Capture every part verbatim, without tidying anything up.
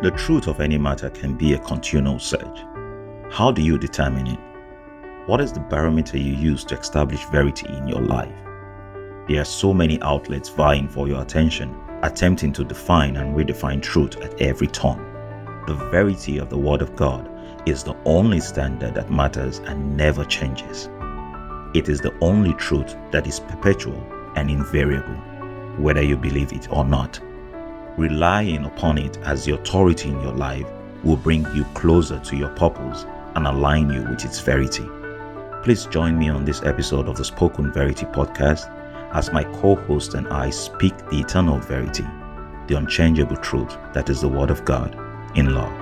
The truth of any matter can be a continual search. How do you determine it? What is the barometer you use to establish verity in your life? There are so many outlets vying for your attention, attempting to define and redefine truth at every turn. The verity of the Word of God is the only standard that matters and never changes. It is the only truth that is perpetual and invariable, whether you believe it or not. Relying upon it as the authority in your life will bring you closer to your purpose and align you with its verity. Please join me on this episode of the Spoken Verity podcast as my co-host and I speak the eternal verity, the unchangeable truth that is the Word of God in love.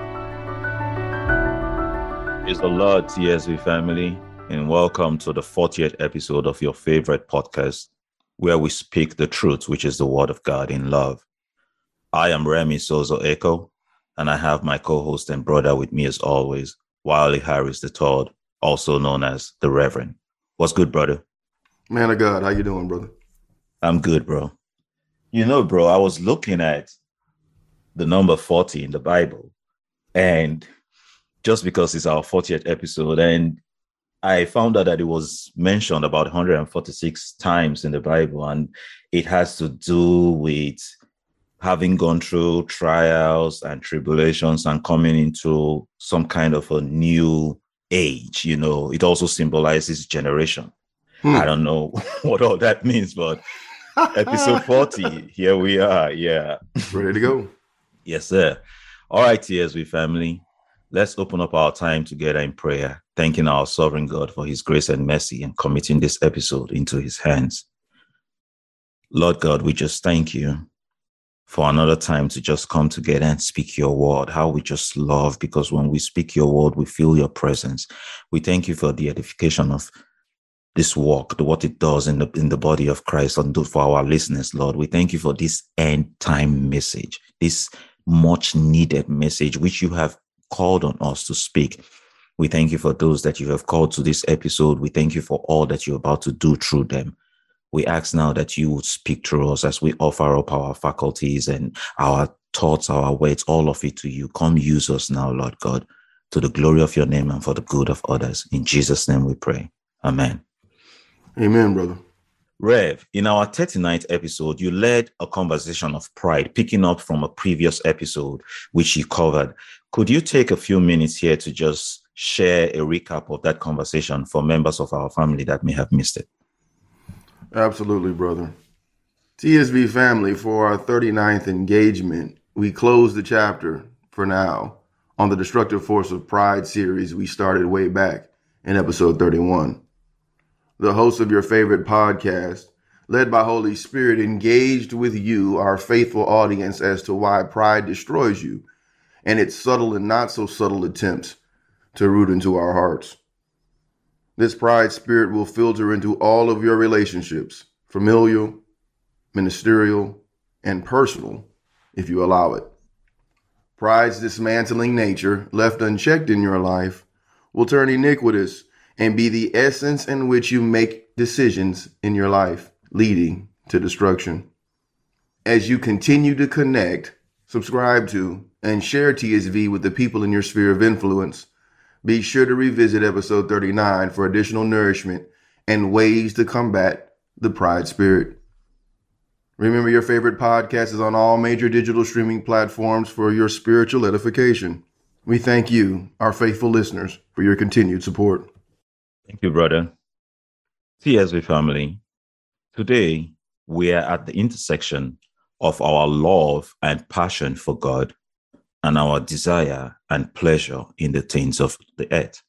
Praise the Lord, T S V family, and welcome to the fortieth episode of your favorite podcast, where we speak the truth, which is the Word of God in love. I am Remy Sozo Echo, and I have my co-host and brother with me as always, Wiley Harris the third, also known as the Reverend. What's good, brother? Man of God, how you doing, brother? I'm good, bro. You know, bro, I was looking at the number forty in the Bible, and just because it's our fortieth episode, and I found out that it was mentioned about one hundred forty-six times in the Bible, and it has to do with having gone through trials and tribulations and coming into some kind of a new age. You know, it also symbolizes generation. Hmm. I don't know what all that means, but episode forty, here we are. Yeah. Ready to go. Yes, sir. All right, T S V family. Let's open up our time together in prayer, thanking our sovereign God for his grace and mercy and committing this episode into his hands. Lord God, we just thank you for another time to just come together and speak your word, how we just love, because when we speak your word, we feel your presence. We thank you for the edification of this work, the, what it does in the in the body of Christ, and for our listeners, Lord. We thank you for this end time message, this much needed message, which you have called on us to speak. We thank you for those that you have called to this episode. We thank you for all that you're about to do through them. We ask now that you would speak through us as we offer up our faculties and our thoughts, our words, all of it to you. Come use us now, Lord God, to the glory of your name and for the good of others. In Jesus' name we pray. Amen. Amen, brother. Rev, in our thirty-ninth episode, you led a conversation of pride, picking up from a previous episode, which you covered. Could you take a few minutes here to just share a recap of that conversation for members of our family that may have missed it? Absolutely, brother. T S V family, for our thirty-ninth engagement, we closed the chapter, for now, on the Destructive Force of Pride series we started way back in episode thirty-one. The host of your favorite podcast, led by Holy Spirit, engaged with you, our faithful audience, as to why pride destroys you and its subtle and not so subtle attempts to root into our hearts. This pride spirit will filter into all of your relationships, familial, ministerial, and personal, if you allow it. Pride's dismantling nature, left unchecked in your life, will turn iniquitous and be the essence in which you make decisions in your life, leading to destruction. As you continue to connect, subscribe to, and share T S V with the people in your sphere of influence, be sure to revisit episode thirty-nine for additional nourishment and ways to combat the pride spirit. Remember, your favorite podcast is on all major digital streaming platforms for your spiritual edification. We thank you, our faithful listeners, for your continued support. Thank you, brother. T S V family, today we are at the intersection of our love and passion for God and our desire and pleasure in the things of the earth.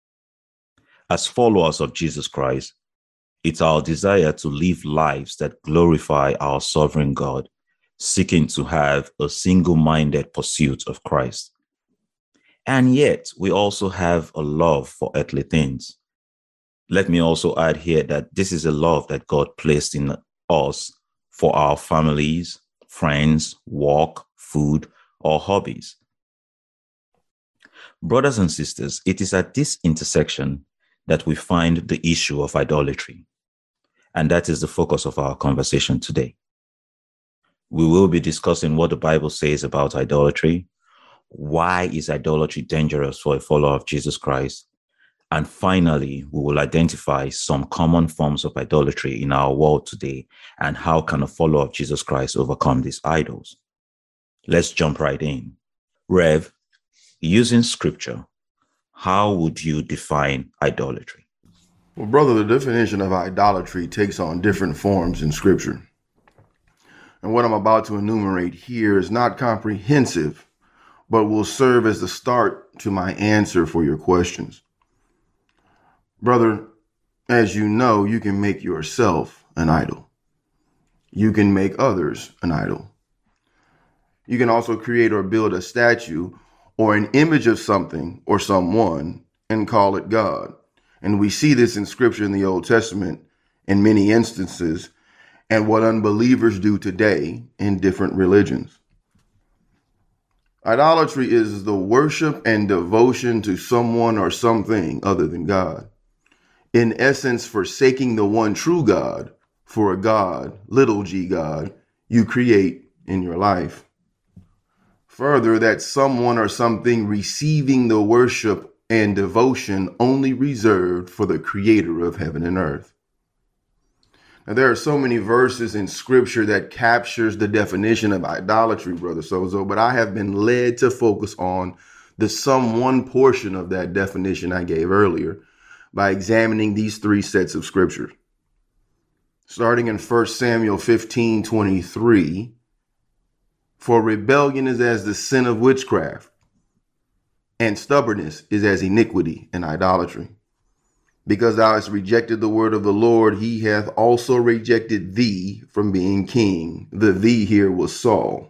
As followers of Jesus Christ, it's our desire to live lives that glorify our sovereign God, seeking to have a single-minded pursuit of Christ. And yet, we also have a love for earthly things. Let me also add here that this is a love that God placed in us for our families, friends, work, food, or hobbies. Brothers and sisters, it is at this intersection that we find the issue of idolatry. And that is the focus of our conversation today. We will be discussing what the Bible says about idolatry, Why is idolatry dangerous for a follower of Jesus Christ? And finally, we will identify some common forms of idolatry in our world today and how can a follower of Jesus Christ overcome these idols. Let's jump right in. Rev, using scripture, how would you define idolatry? Well, brother, the definition of idolatry takes on different forms in scripture. And what I'm about to enumerate here is not comprehensive, but will serve as the start to my answer for your questions. Brother, as you know, you can make yourself an idol. You can make others an idol. You can also create or build a statue or an image of something or someone and call it God. And we see this in scripture in the Old Testament in many instances, and what unbelievers do today in different religions. Idolatry is the worship and devotion to someone or something other than God. In essence, forsaking the one true God for a God, little g God, you create in your life. Further, that someone or something receiving the worship and devotion only reserved for the creator of heaven and earth. Now, there are so many verses in scripture that captures the definition of idolatry, Brother Sozo, but I have been led to focus on the someone portion of that definition I gave earlier by examining these three sets of scripture. Starting in First Samuel fifteen twenty-three, for rebellion is as the sin of witchcraft, and stubbornness is as iniquity and idolatry. Because thou hast rejected the word of the Lord, he hath also rejected thee from being king. The thee here was Saul.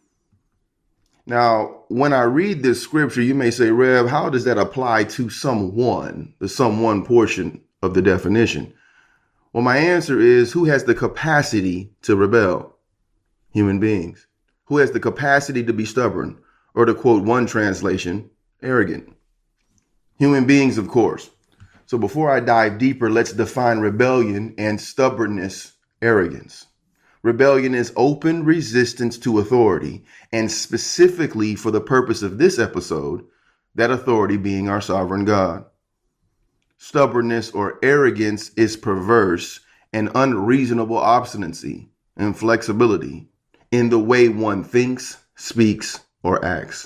Now, when I read this scripture, you may say, Rev, how does that apply to someone, the someone portion of the definition? Well, my answer is, who has the capacity to rebel? Human beings. Who has the capacity to be stubborn? Or to quote one translation, arrogant. Human beings, of course. So before I dive deeper, let's define rebellion and stubbornness, arrogance. Rebellion is open resistance to authority, and specifically for the purpose of this episode, that authority being our sovereign God. Stubbornness or arrogance is perverse and unreasonable obstinacy and flexibility in the way one thinks, speaks, or acts.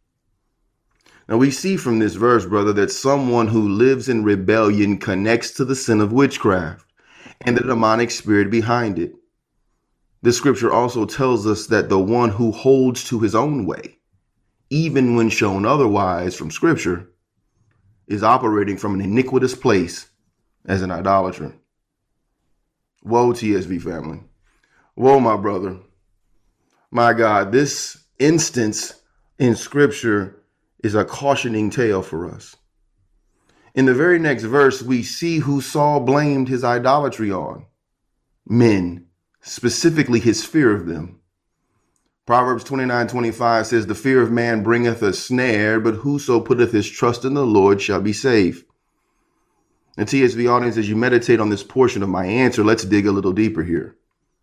Now we see from this verse, brother, that someone who lives in rebellion connects to the sin of witchcraft and the demonic spirit behind it. The scripture also tells us that the one who holds to his own way, even when shown otherwise from scripture, is operating from an iniquitous place as an idolater. Woe, T S V family. Woe, my brother. My God, this instance in scripture is a cautioning tale for us. In the very next verse, we see who Saul blamed his idolatry on. Men. Specifically his fear of them. Proverbs twenty-nine twenty-five says, the fear of man bringeth a snare, but whoso putteth his trust in the Lord shall be safe. And T S V audience, as you meditate on this portion of my answer, let's dig a little deeper here.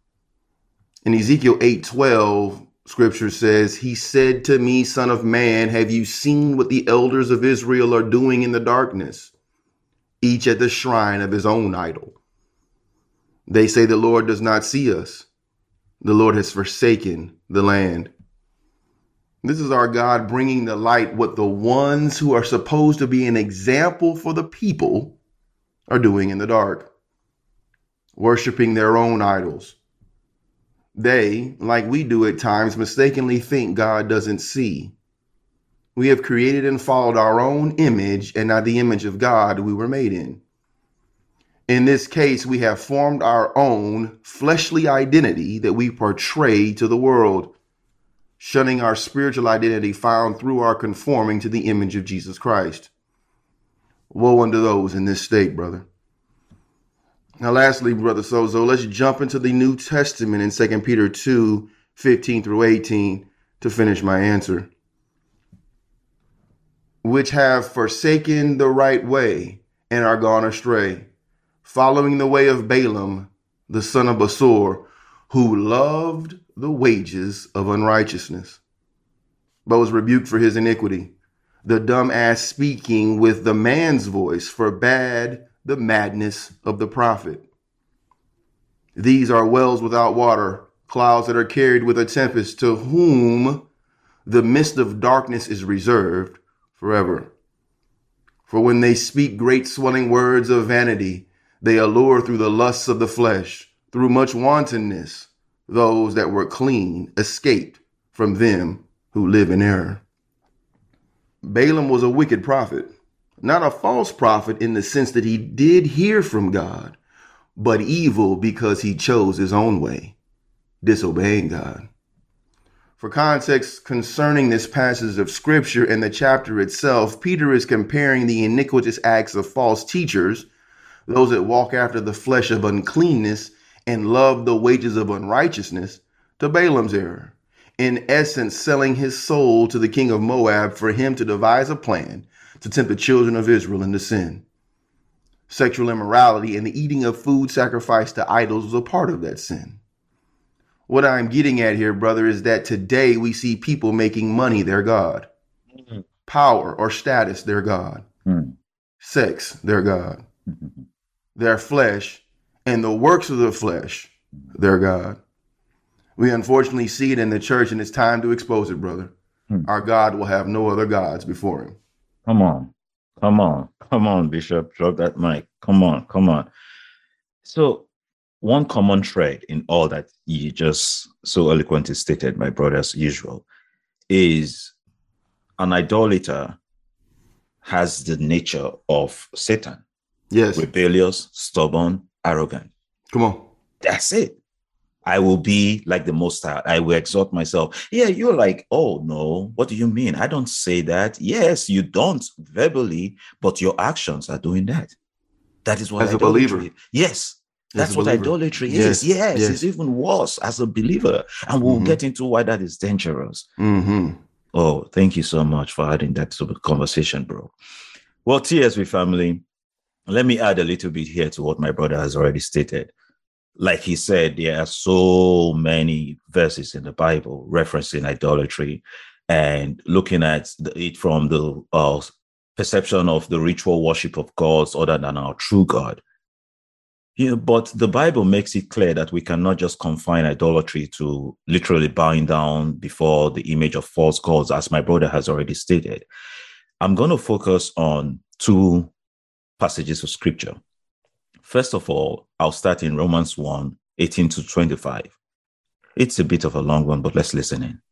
In Ezekiel eight twelve, scripture says, he said to me, son of man, have you seen what the elders of Israel are doing in the darkness, each at the shrine of his own idol? They say the Lord does not see us. The Lord has forsaken the land. This is our God bringing to light what the ones who are supposed to be an example for the people are doing in the dark, worshiping their own idols. They, like we do at times, mistakenly think God doesn't see. We have created and followed our own image and not the image of God we were made in. In this case, we have formed our own fleshly identity that we portray to the world, shunning our spiritual identity found through our conforming to the image of Jesus Christ. Woe unto those in this state, brother. Now, lastly, Brother Sozo, let's jump into the New Testament in Second Peter two, fifteen through eighteen to finish my answer. Which have forsaken the right way and are gone astray, following the way of Balaam, the son of Besor, who loved the wages of unrighteousness. but was rebuked for his iniquity. The dumb ass speaking with the man's voice forbade the madness of the prophet. These are wells without water, clouds that are carried with a tempest, to whom the mist of darkness is reserved forever. For when they speak great swelling words of vanity, they allure through the lusts of the flesh, through much wantonness, those that were clean escaped from them who live in error. Balaam was a wicked prophet, not a false prophet in the sense that he did hear from God, but evil because he chose his own way, disobeying God. For context concerning this passage of scripture and the chapter itself, Peter is comparing the iniquitous acts of false teachers, those that walk after the flesh of uncleanness and love the wages of unrighteousness, to Balaam's error, in essence selling his soul to the king of Moab for him to devise a plan to tempt the children of Israel into sin. Sexual immorality and the eating of food sacrificed to idols was a part of that sin. What I'm getting at here, brother, is that today we see people making money their God, mm-hmm. power or status their God, mm-hmm. sex their God, mm-hmm. their flesh and the works of the flesh their God. We unfortunately see it in the church, and it's time to expose it, brother. Mm-hmm. Our God will have no other gods before him. Come on, come on, come on, Bishop, drop that mic. Come on, come on. So one common thread in all that you just so eloquently stated, my brother, as usual, is an idolater has the nature of Satan. Yes. Rebellious, stubborn, arrogant. Come on. That's it. I will be like the Most High. I will exalt myself. Yeah, you're like, oh, no, what do you mean? I don't say that. Yes, you don't verbally, but your actions are doing that. That is what as idolatry a believer. is. Yes. That's what believer. Idolatry yes. is. Yes, yes, it's even worse as a believer. And we'll mm-hmm. get into why that is dangerous. Mm-hmm. Oh, thank you so much for adding that to the conversation, bro. Well, T S V family, let me add a little bit here to what my brother has already stated. Like he said, there are so many verses in the Bible referencing idolatry and looking at it from the uh, perception of the ritual worship of gods other than our true God. You know, but the Bible makes it clear that we cannot just confine idolatry to literally bowing down before the image of false gods, as my brother has already stated. I'm going to focus on two passages of scripture. First of all, I'll start in Romans one, eighteen to twenty-five. It's a bit of a long one, but let's listen in.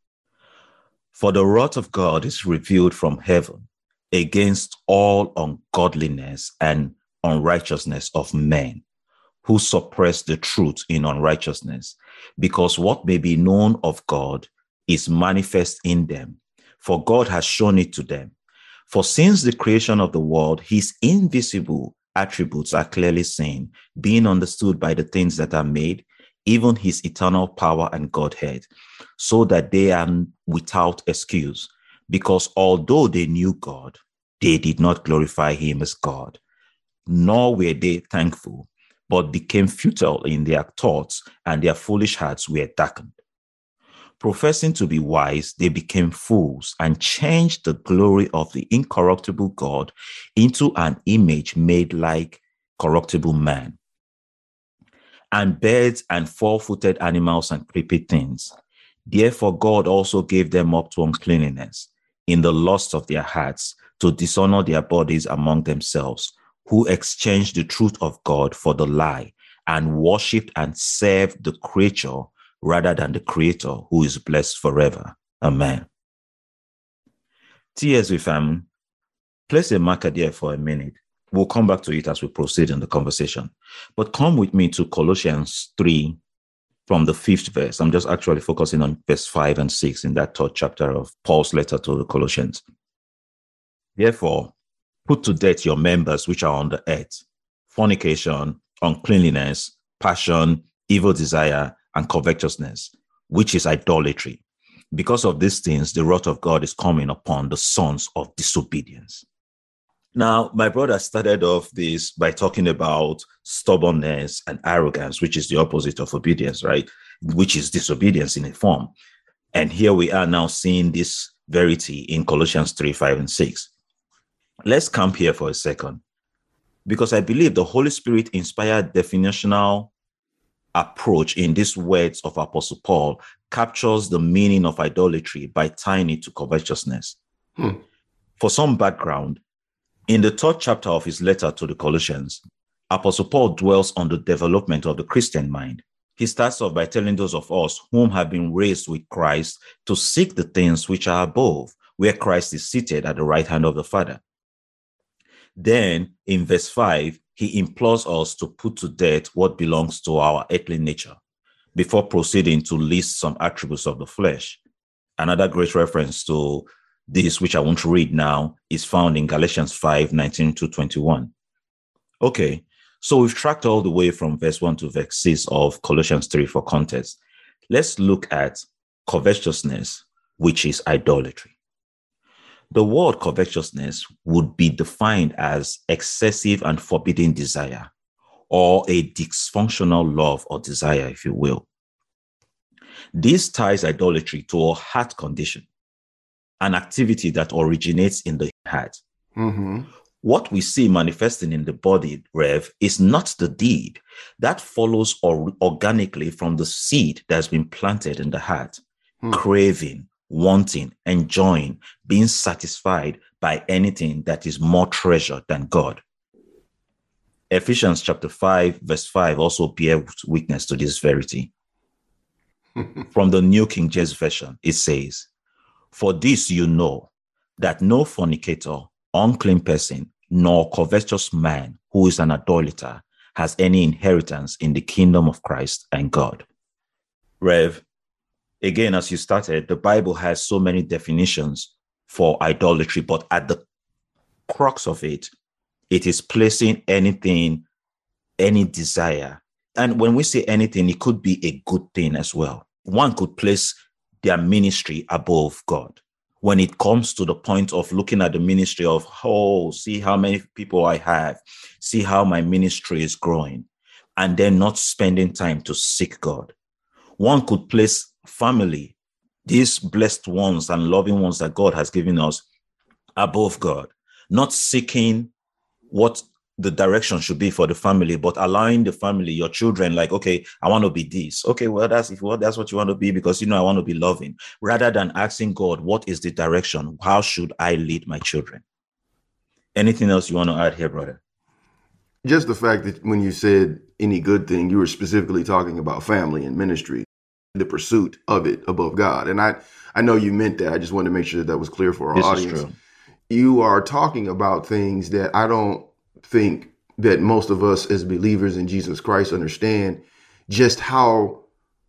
For the wrath of God is revealed from heaven against all ungodliness and unrighteousness of men, who suppress the truth in unrighteousness, because what may be known of God is manifest in them, for God has shown it to them. For since the creation of the world, his invisible attributes are clearly seen, being understood by the things that are made, even his eternal power and Godhead, so that they are without excuse, because although they knew God, they did not glorify him as God, nor were they thankful, but became futile in their thoughts, and their foolish hearts were darkened. Professing to be wise, they became fools and changed the glory of the incorruptible God into an image made like corruptible man, and birds and four-footed animals and creepy things. Therefore God also gave them up to uncleanness in the lust of their hearts, to dishonor their bodies among themselves, who exchanged the truth of God for the lie, and worshipped and served the creature rather than the Creator, who is blessed forever. Amen. T S V family, place a marker there for a minute. We'll come back to it as we proceed in the conversation. But come with me to Colossians three from the fifth verse. I'm just actually focusing on verse five and six in that third chapter of Paul's letter to the Colossians. Therefore, put to death your members which are on the earth: fornication, uncleanness, passion, evil desire, and covetousness, which is idolatry. Because of these things, the wrath of God is coming upon the sons of disobedience. Now, my brother started off this by talking about stubbornness and arrogance, which is the opposite of obedience, right? Which is disobedience in a form. And here we are now seeing this verity in Colossians three, five, and six. Let's camp here for a second, because I believe the Holy Spirit inspired definitional approach in these words of Apostle Paul captures the meaning of idolatry by tying it to covetousness. Hmm. For some background, in the third chapter of his letter to the Colossians, Apostle Paul dwells on the development of the Christian mind. He starts off by telling those of us whom have been raised with Christ to seek the things which are above, where Christ is seated at the right hand of the Father. Then, in verse five, he implores us to put to death what belongs to our earthly nature, before proceeding to list some attributes of the flesh. Another great reference to this, which I won't read now, is found in Galatians five, nineteen to twenty-one. Okay, so we've tracked all the way from verse one to verse six of Colossians three for context. Let's look at covetousness, which is idolatry. The word covetousness would be defined as excessive and forbidden desire, or a dysfunctional love or desire, if you will. This ties idolatry to a heart condition, an activity that originates in the heart. Mm-hmm. What we see manifesting in the body, Rev, is not the deed. That follows or organically from the seed that's been planted in the heart, mm. craving, wanting, enjoying, being satisfied by anything that is more treasured than God. Ephesians chapter five, verse five also bears witness to this verity. From the New King James Version, it says, "For this you know, that no fornicator, unclean person, nor covetous man who is an idolater has any inheritance in the kingdom of Christ and God." Rev, again, as you started, the Bible has so many definitions for idolatry, but at the crux of it, it is placing anything, any desire. And when we say anything, it could be a good thing as well. One could place their ministry above God. When it comes to the point of looking at the ministry of, oh, see how many people I have, see how my ministry is growing, and then not spending time to seek God. One could place family, these blessed ones and loving ones that God has given us, above God, not seeking what the direction should be for the family, but allowing the family, your children, like, okay, I want to be this. Okay, well, that's if what that's what you want to be, because you know I want to be loving, rather than asking God, what is the direction? How should I lead my children? Anything else you want to add here, brother? Just the fact that when you said any good thing, you were specifically talking about family and ministry, the pursuit of it above God. And I, I know you meant that. I just wanted to make sure that, that was clear for our this audience. Is true. You are talking about things that I don't think that most of us as believers in Jesus Christ understand just how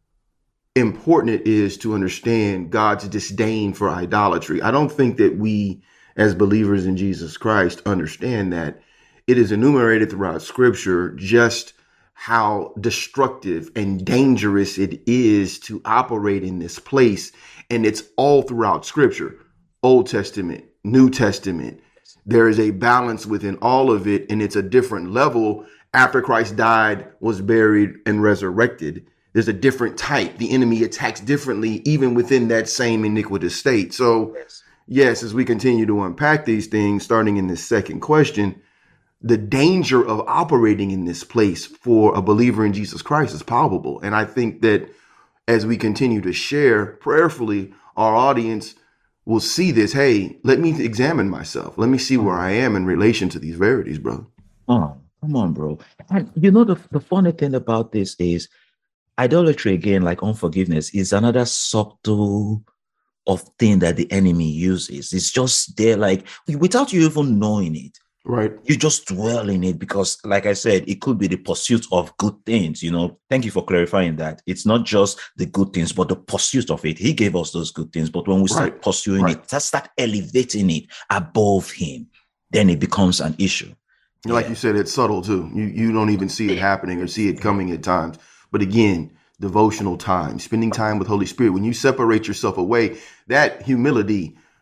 important it is to understand God's disdain for idolatry. I don't think that we as believers in Jesus Christ understand that it is enumerated throughout Scripture just how destructive and dangerous it is to operate in this place. And it's all throughout Scripture, Old Testament, New Testament. There is a balance within all of it, and it's a different level. After Christ died, was buried, and resurrected, there's a different type. The enemy attacks differently, even within that same iniquitous state. So, yes, yes as we continue to unpack these things, starting in this second question, the danger of operating in this place for a believer in Jesus Christ is palpable. And I think that as we continue to share prayerfully, our audience will see this. Hey, let me examine myself. Let me see where I am in relation to these verities, brother. Oh, come on, bro. And you know, the, the funny thing about this is idolatry, again, like unforgiveness, is another subtle of thing that the enemy uses. It's just there, like, without you even knowing it. Right. You just dwell in it because, like I said, it could be the pursuit of good things. You know, thank you for clarifying that. It's not just the good things, but the pursuit of it. He gave us those good things. But when we start right. pursuing right. it, start elevating it above him, then it becomes an issue. Like yeah. you said, it's subtle too. You you don't even see it happening or see it coming at times. But again, devotional time, spending time with Holy Spirit. When you separate yourself away, that humility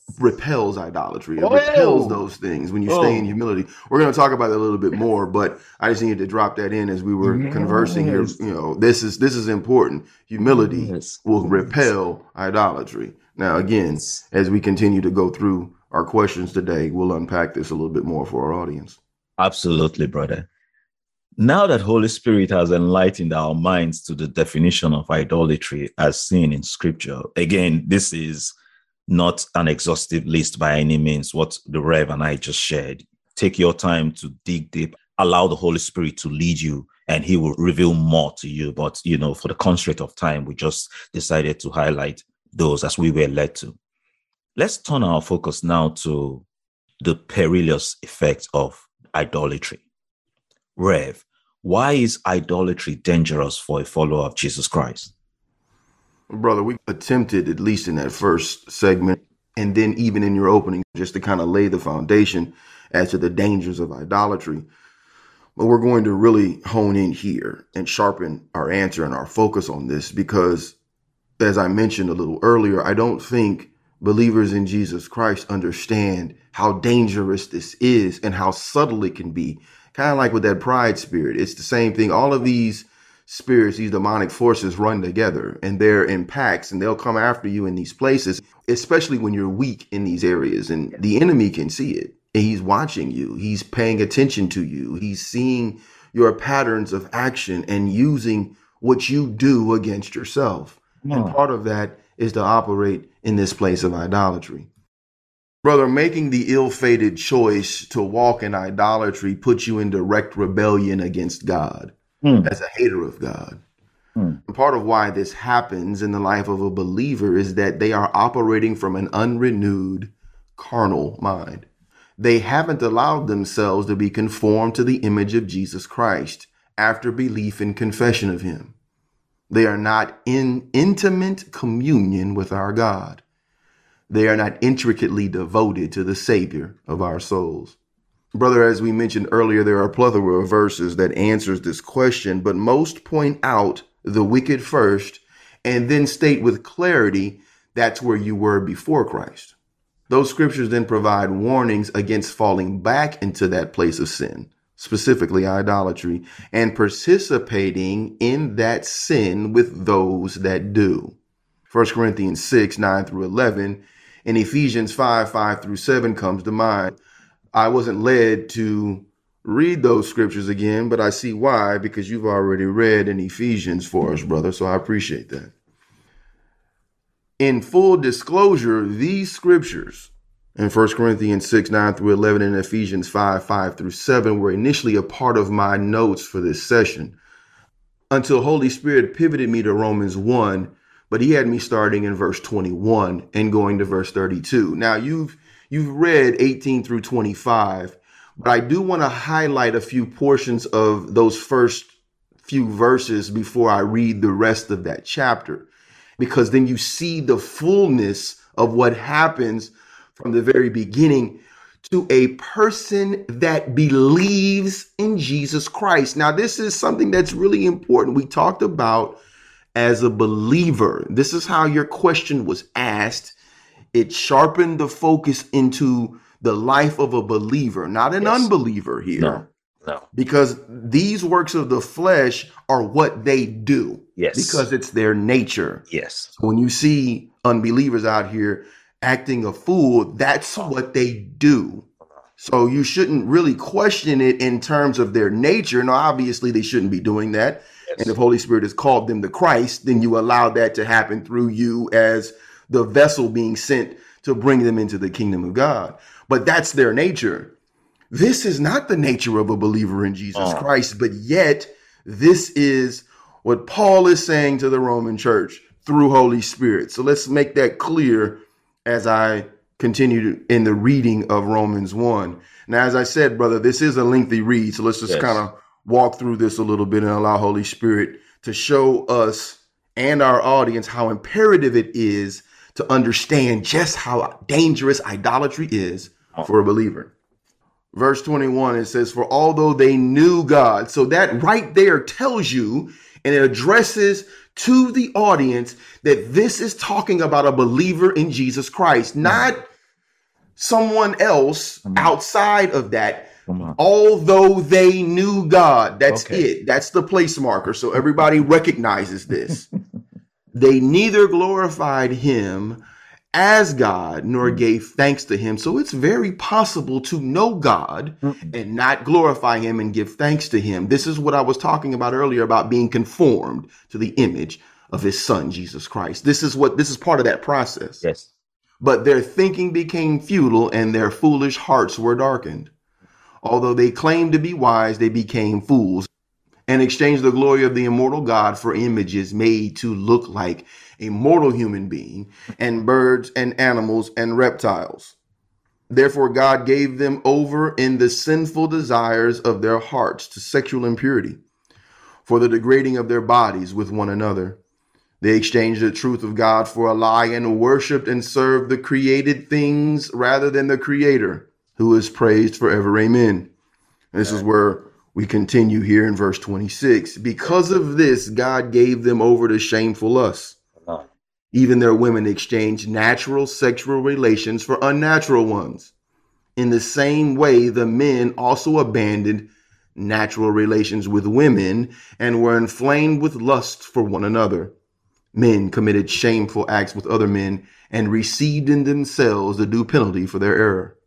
repels idolatry. It Oh. repels those things when you Oh. stay in humility. We're going to talk about that a little bit more, but I just needed to drop that in as we were Yes. conversing here. You know, this is this is important. Humility Yes. will Yes. repel idolatry. Now, again, Yes. as we continue to go through our questions today, we'll unpack this a little bit more for our audience. Absolutely, brother. Now that Holy Spirit has enlightened our minds to the definition of idolatry as seen in Scripture, again, this is not an exhaustive list by any means, what the Rev and I just shared. Take your time to dig deep, allow the Holy Spirit to lead you, and he will reveal more to you. But, you know, for the constraint of time, we just decided to highlight those as we were led to. Let's turn our focus now to the perilous effects of idolatry. Rev, why is idolatry dangerous for a follower of Jesus Christ? Brother, we attempted, at least in that first segment, and then even in your opening, just to kind of lay the foundation as to the dangers of idolatry. But we're going to really hone in here and sharpen our answer and our focus on this because, as I mentioned a little earlier, I don't think believers in Jesus Christ understand how dangerous this is and how subtle it can be. Kind of like with that pride spirit. It's the same thing. All of these spirits, these demonic forces run together and they're in packs and they'll come after you in these places, especially when you're weak in these areas. And the enemy can see it. And he's watching you. He's paying attention to you. He's seeing your patterns of action and using what you do against yourself. No. And part of that is to operate in this place of idolatry. Brother, making the ill-fated choice to walk in idolatry puts you in direct rebellion against God. Hmm. As a hater of God. Hmm. And part of why this happens in the life of a believer is that they are operating from an unrenewed carnal mind. They haven't allowed themselves to be conformed to the image of Jesus Christ after belief and confession of him. They are not in intimate communion with our God. They are not intricately devoted to the Savior of our souls. Brother, as we mentioned earlier, there are a plethora of verses that answers this question, but most point out the wicked first and then state with clarity that's where you were before Christ. Those scriptures then provide warnings against falling back into that place of sin, specifically idolatry, and participating in that sin with those that do. First Corinthians six, nine through eleven, and Ephesians five, five through seven comes to mind. I wasn't led to read those scriptures again, but I see why, because you've already read in Ephesians for us, brother. So I appreciate that. In full disclosure, these scriptures in First Corinthians six, nine through eleven and Ephesians five, five through seven were initially a part of my notes for this session until Holy Spirit pivoted me to Romans one, but he had me starting in verse twenty-one and going to verse thirty-two. Now you've You've read eighteen through twenty-five, but I do want to highlight a few portions of those first few verses before I read the rest of that chapter, because then you see the fullness of what happens from the very beginning to a person that believes in Jesus Christ. Now, this is something that's really important. We talked about as a believer. This is how your question was asked. It sharpened the focus into the life of a believer, not an Yes. unbeliever here. No, no. Because these works of the flesh are what they do. Yes. Because it's their nature. Yes. So when you see unbelievers out here acting a fool, that's what they do. So you shouldn't really question it in terms of their nature. Now, obviously, they shouldn't be doing that. Yes. And if Holy Spirit has called them to Christ, then you allow that to happen through you as the vessel being sent to bring them into the kingdom of God. But that's their nature. This is not the nature of a believer in Jesus Oh. Christ, but yet this is what Paul is saying to the Roman church through Holy Spirit. So let's make that clear as I continue to, in the reading of Romans one. Now, as I said, brother, this is a lengthy read. So let's just Yes. kind of walk through this a little bit and allow Holy Spirit to show us and our audience how imperative it is to understand just how dangerous idolatry is for a believer. Verse twenty-one, it says, for although they knew God. So that right there tells you, and it addresses to the audience that this is talking about a believer in Jesus Christ, not someone else Come on. outside of that, Come on. although they knew God. That's Okay. it. That's the place marker. So everybody recognizes this. They neither glorified him as God nor Mm. gave thanks to him. So it's very possible to know God Mm. and not glorify him and give thanks to him. This is what I was talking about earlier about being conformed to the image of his son, Jesus Christ. This is what this is part of that process. Yes. But their thinking became futile and their foolish hearts were darkened. Although they claimed to be wise, they became fools and exchanged the glory of the immortal God for images made to look like a mortal human being and birds and animals and reptiles. Therefore, God gave them over in the sinful desires of their hearts to sexual impurity, for the degrading of their bodies with one another. They exchanged the truth of God for a lie and worshiped and served the created things rather than the Creator, who is praised forever. Amen. This is where we continue here in verse twenty-six. Because of this, God gave them over to shameful lusts. Even their women exchanged natural sexual relations for unnatural ones. In the same way, the men also abandoned natural relations with women and were inflamed with lust for one another. Men committed shameful acts with other men and received in themselves the due penalty for their error.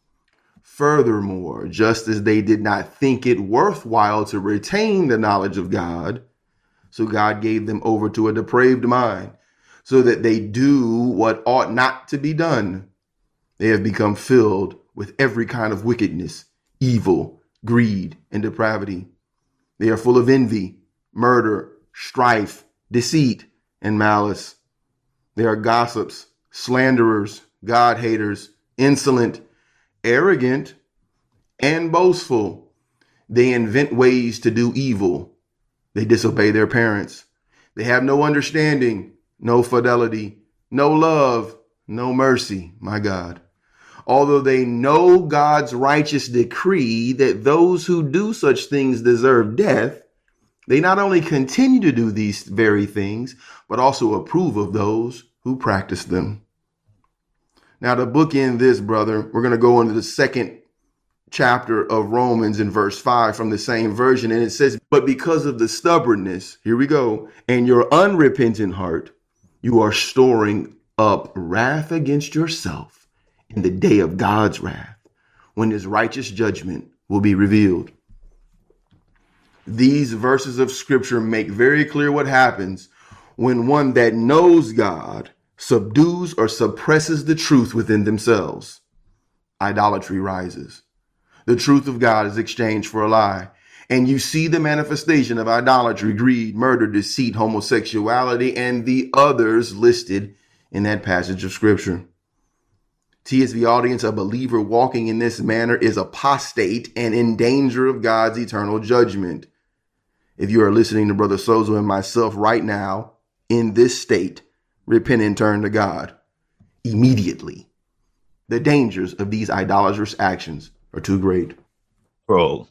Furthermore, just as they did not think it worthwhile to retain the knowledge of God, so God gave them over to a depraved mind, so that they do what ought not to be done. They have become filled with every kind of wickedness, evil, greed, and depravity. They are full of envy, murder, strife, deceit, and malice. They are gossips, slanderers, God-haters, insolent, arrogant, and boastful. They invent ways to do evil. They disobey their parents. They have no understanding, no fidelity, no love, no mercy, my God. Although they know God's righteous decree that those who do such things deserve death, they not only continue to do these very things, but also approve of those who practice them. Now, to bookend this, brother, we're going to go into the second chapter of Romans in verse five from the same version. And it says, but because of the stubbornness, here we go, and your unrepentant heart, you are storing up wrath against yourself in the day of God's wrath, when his righteous judgment will be revealed. These verses of scripture make very clear what happens when one that knows God subdues or suppresses the truth within themselves. Idolatry rises. The truth of God is exchanged for a lie. And you see the manifestation of idolatry, greed, murder, deceit, homosexuality, and the others listed in that passage of scripture. T S V audience, a believer walking in this manner is apostate and in danger of God's eternal judgment. If you are listening to Brother Sozo and myself right now in this state, repent and turn to God immediately. The dangers of these idolatrous actions are too great. Bro.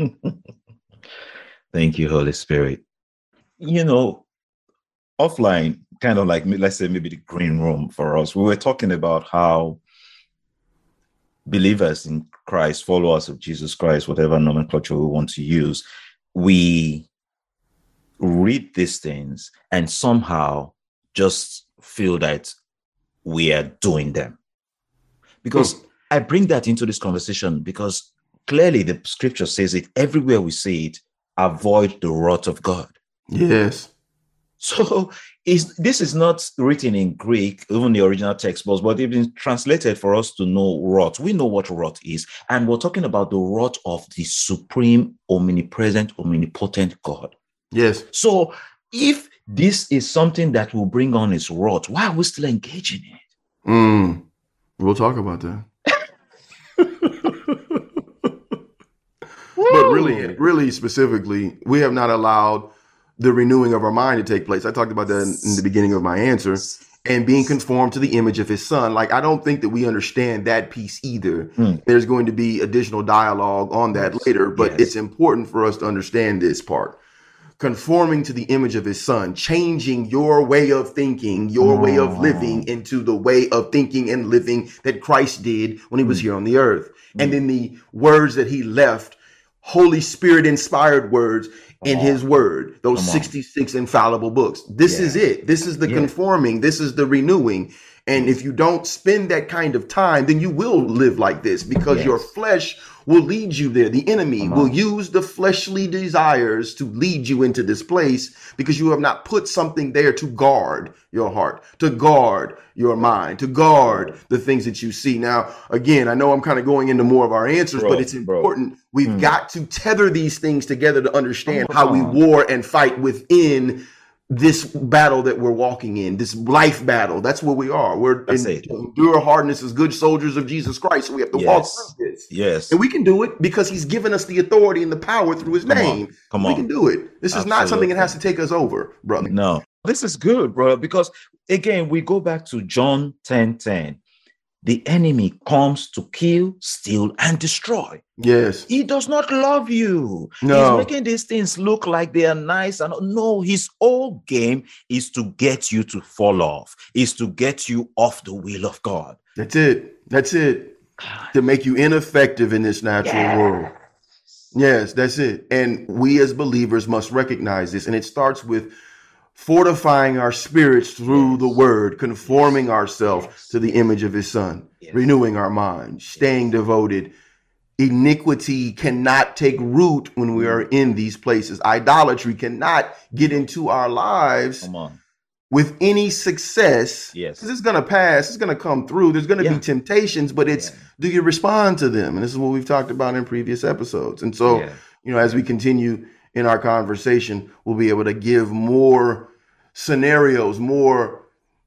Thank you, Holy Spirit. You know, offline, kind of like, let's say maybe the green room for us, we were talking about how believers in Christ, followers of Jesus Christ, whatever nomenclature we want to use, we read these things and somehow just feel that we are doing them. Because mm. I bring that into this conversation because clearly the scripture says it everywhere we see it, avoid the wrath of God. Yes. So is this is not written in Greek, even the original text was, but it's been translated for us to know wrath. We know what wrath is. And we're talking about the wrath of the supreme, omnipresent, omnipotent God. Yes. So if this is something that will bring on his wrath, why are we still engaging in it? Mm. We'll talk about that. But really, really specifically, we have not allowed the renewing of our mind to take place. I talked about that in, in the beginning of my answer, and being conformed to the image of his son. Like, I don't think that we understand that piece either. Mm. There's going to be additional dialogue on that later, but yes. It's important for us to understand this part. conforming to the image of his son, changing your way of thinking, your way of living into the way of thinking and living that Christ did when he was Mm. here on the earth. Mm. And then the words that he left, Holy Spirit inspired words in Come his on. word, those Come on. sixty-six infallible books. This Yeah. is it. This is the Yeah. conforming. This is the renewing. And if you don't spend that kind of time, then you will live like this because Yes. your flesh will lead you there. The enemy Come will on. use the fleshly desires to lead you into this place because you have not put something there to guard your heart, to guard your mind, to guard the things that you see. Now, again, I know I'm kind of going into more of our answers, Bro, but it's bro. important. We've Hmm. got to tether these things together to understand Come how we on. war and fight within this battle that we're walking in, this life battle. That's where we are. We're That's in, it. to endure hardness as good soldiers of Jesus Christ. So we have to walk Yes. through this. Yes. And we can do it because he's given us the authority and the power through his Come on. name. Come we on. can do it. This is not something that has to Absolutely. take us over, brother. No, this is good, bro, because again, we go back to John ten ten. The enemy comes to kill, steal, and destroy. Yes. He does not love you. No. He's making these things look like they are nice. And no, his whole game is to get you to fall off, is to get you off the will of God. That's it. That's it. To make you ineffective in this natural Yeah. world. Yes, that's it. And we as believers must recognize this. And it starts with fortifying our spirits through Yes. the word, conforming ourselves Yes. to the image of his son, Yes. renewing our mind, staying devoted. Iniquity cannot take root when we are in these places. Idolatry cannot get into our lives Come on. with any success. Yes. Because it's going to pass. It's going to come through. There's going to Yeah. be temptations, but it's, Yeah. do you respond to them? And this is what we've talked about in previous episodes. And so, Yeah. you know, as we continue in our conversation, we'll be able to give more scenarios, more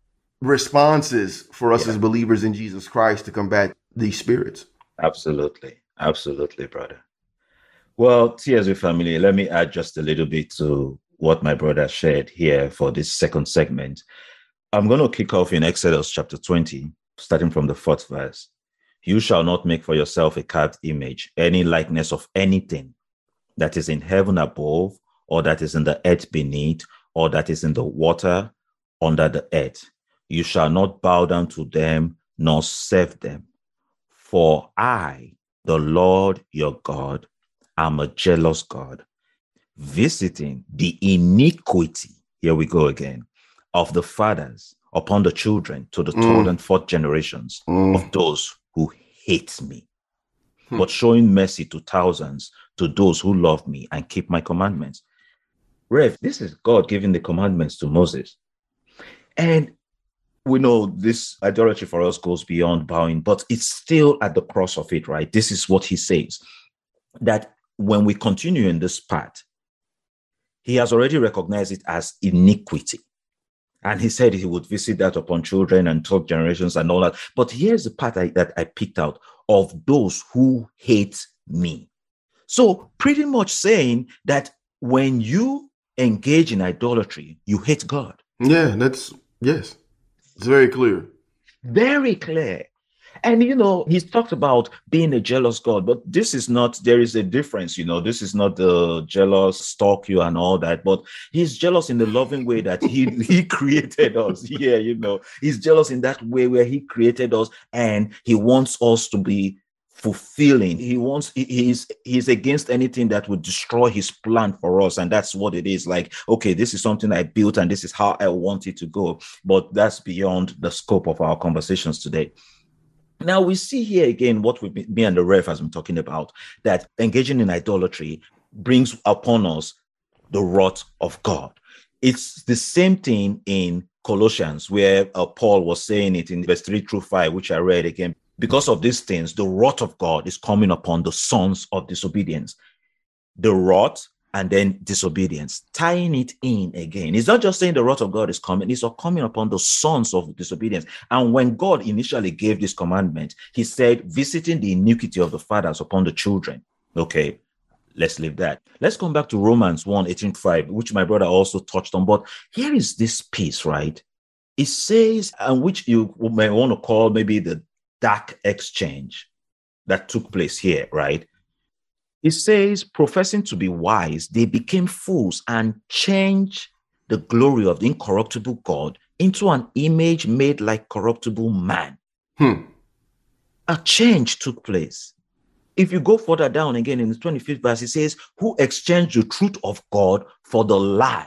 responses for us Yeah. as believers in Jesus Christ to combat these spirits. Absolutely. Absolutely, brother. Well, T S V family, let me add just a little bit to what my brother shared here for this second segment. I'm going to kick off in Exodus chapter twenty, starting from the fourth verse. You shall not make for yourself a carved image, any likeness of anything that is in heaven above, or that is in the earth beneath, or that is in the water under the earth. You shall not bow down to them, nor serve them. For I, the Lord your God, am a jealous God, visiting the iniquity, here we go again, of the fathers upon the children to the Mm. third and fourth generations Mm. of those who hate me, Hmm. but showing mercy to thousands, to those who love me and keep my commandments. Rev, this is God giving the commandments to Moses. And we know this idolatry for us goes beyond bowing, but it's still at the cross of it, right? This is what he says, that when we continue in this path, he has already recognized it as iniquity. And he said he would visit that upon children and third generations and all that. But here's the part I, that I picked out of those who hate me. So pretty much saying that when you engage in idolatry, you hate God. Yeah, that's, yes. It's very clear. Very clear. And, you know, he's talked about being a jealous God, but this is not, there is a difference, you know, this is not the jealous, stalk you and all that, but he's jealous in the loving way that he, he created us. Yeah, you know, he's jealous in that way where he created us and he wants us to be fulfilling. He wants, he, he's, he's against anything that would destroy his plan for us. And that's what it is like, okay, this is something I built and this is how I want it to go. But that's beyond the scope of our conversations today. Now we see here again what we, me and the Rev has been talking about, that engaging in idolatry brings upon us the wrath of God. It's the same thing in Colossians where uh, Paul was saying it in verse three through five, which I read again. Because of these things, the wrath of God is coming upon the sons of disobedience. The wrath and then disobedience, tying it in again. It's not just saying the wrath of God is coming, it's coming upon the sons of disobedience. And when God initially gave this commandment, he said, visiting the iniquity of the fathers upon the children. Okay, let's leave that. Let's come back to Romans one, eighteen five, which my brother also touched on. But here is this piece, right? It says, and which you may want to call maybe the dark exchange that took place here, right? It says, professing to be wise, they became fools and changed the glory of the incorruptible God into an image made like corruptible man. Hmm. A change took place. If you go further down again in the twenty-fifth verse, it says, who exchanged the truth of God for the lie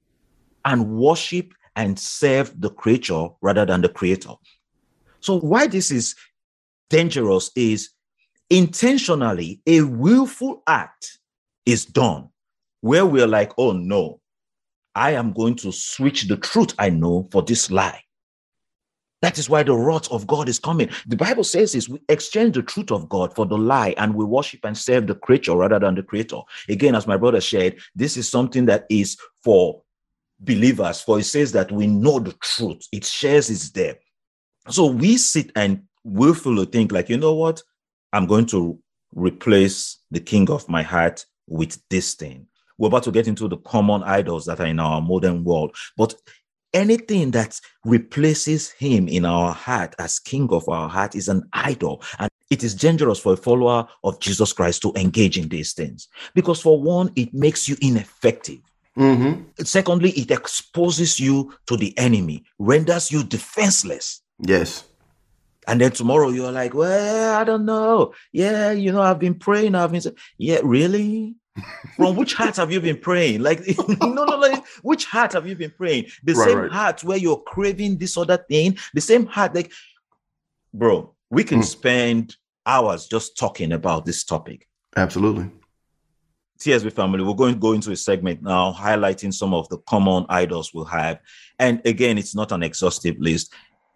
and worship and serve the creature rather than the creator. So why this is dangerous is intentionally a willful act is done where we're like, oh no, I am going to switch the truth I know for this lie. That is why the wrath of God is coming. The Bible says is we exchange the truth of God for the lie and we worship and serve the creature rather than the creator. Again, as my brother shared, this is something that is for believers, for it says that we know the truth. It shares it's there. So we sit and willfully think like, you know what? I'm going to replace the king of my heart with this thing. We're about to get into the common idols that are in our modern world. But anything that replaces him in our heart as king of our heart is an idol. And it is dangerous for a follower of Jesus Christ to engage in these things. Because for one, it makes you ineffective. Mm-hmm. Secondly, it exposes you to the enemy, renders you defenseless. Yes. And then tomorrow you're like, well, I don't know. Yeah, you know, I've been praying. I've been saying, yeah, really? From which heart have you been praying? Like, no, no, like, which heart have you been praying? The right, same right. heart where you're craving this other thing, the same heart, like, bro, we can mm. spend hours just talking about this topic. Absolutely. T S B family, we're going to go into a segment now highlighting some of the common idols we'll have. And again, it's not an exhaustive list.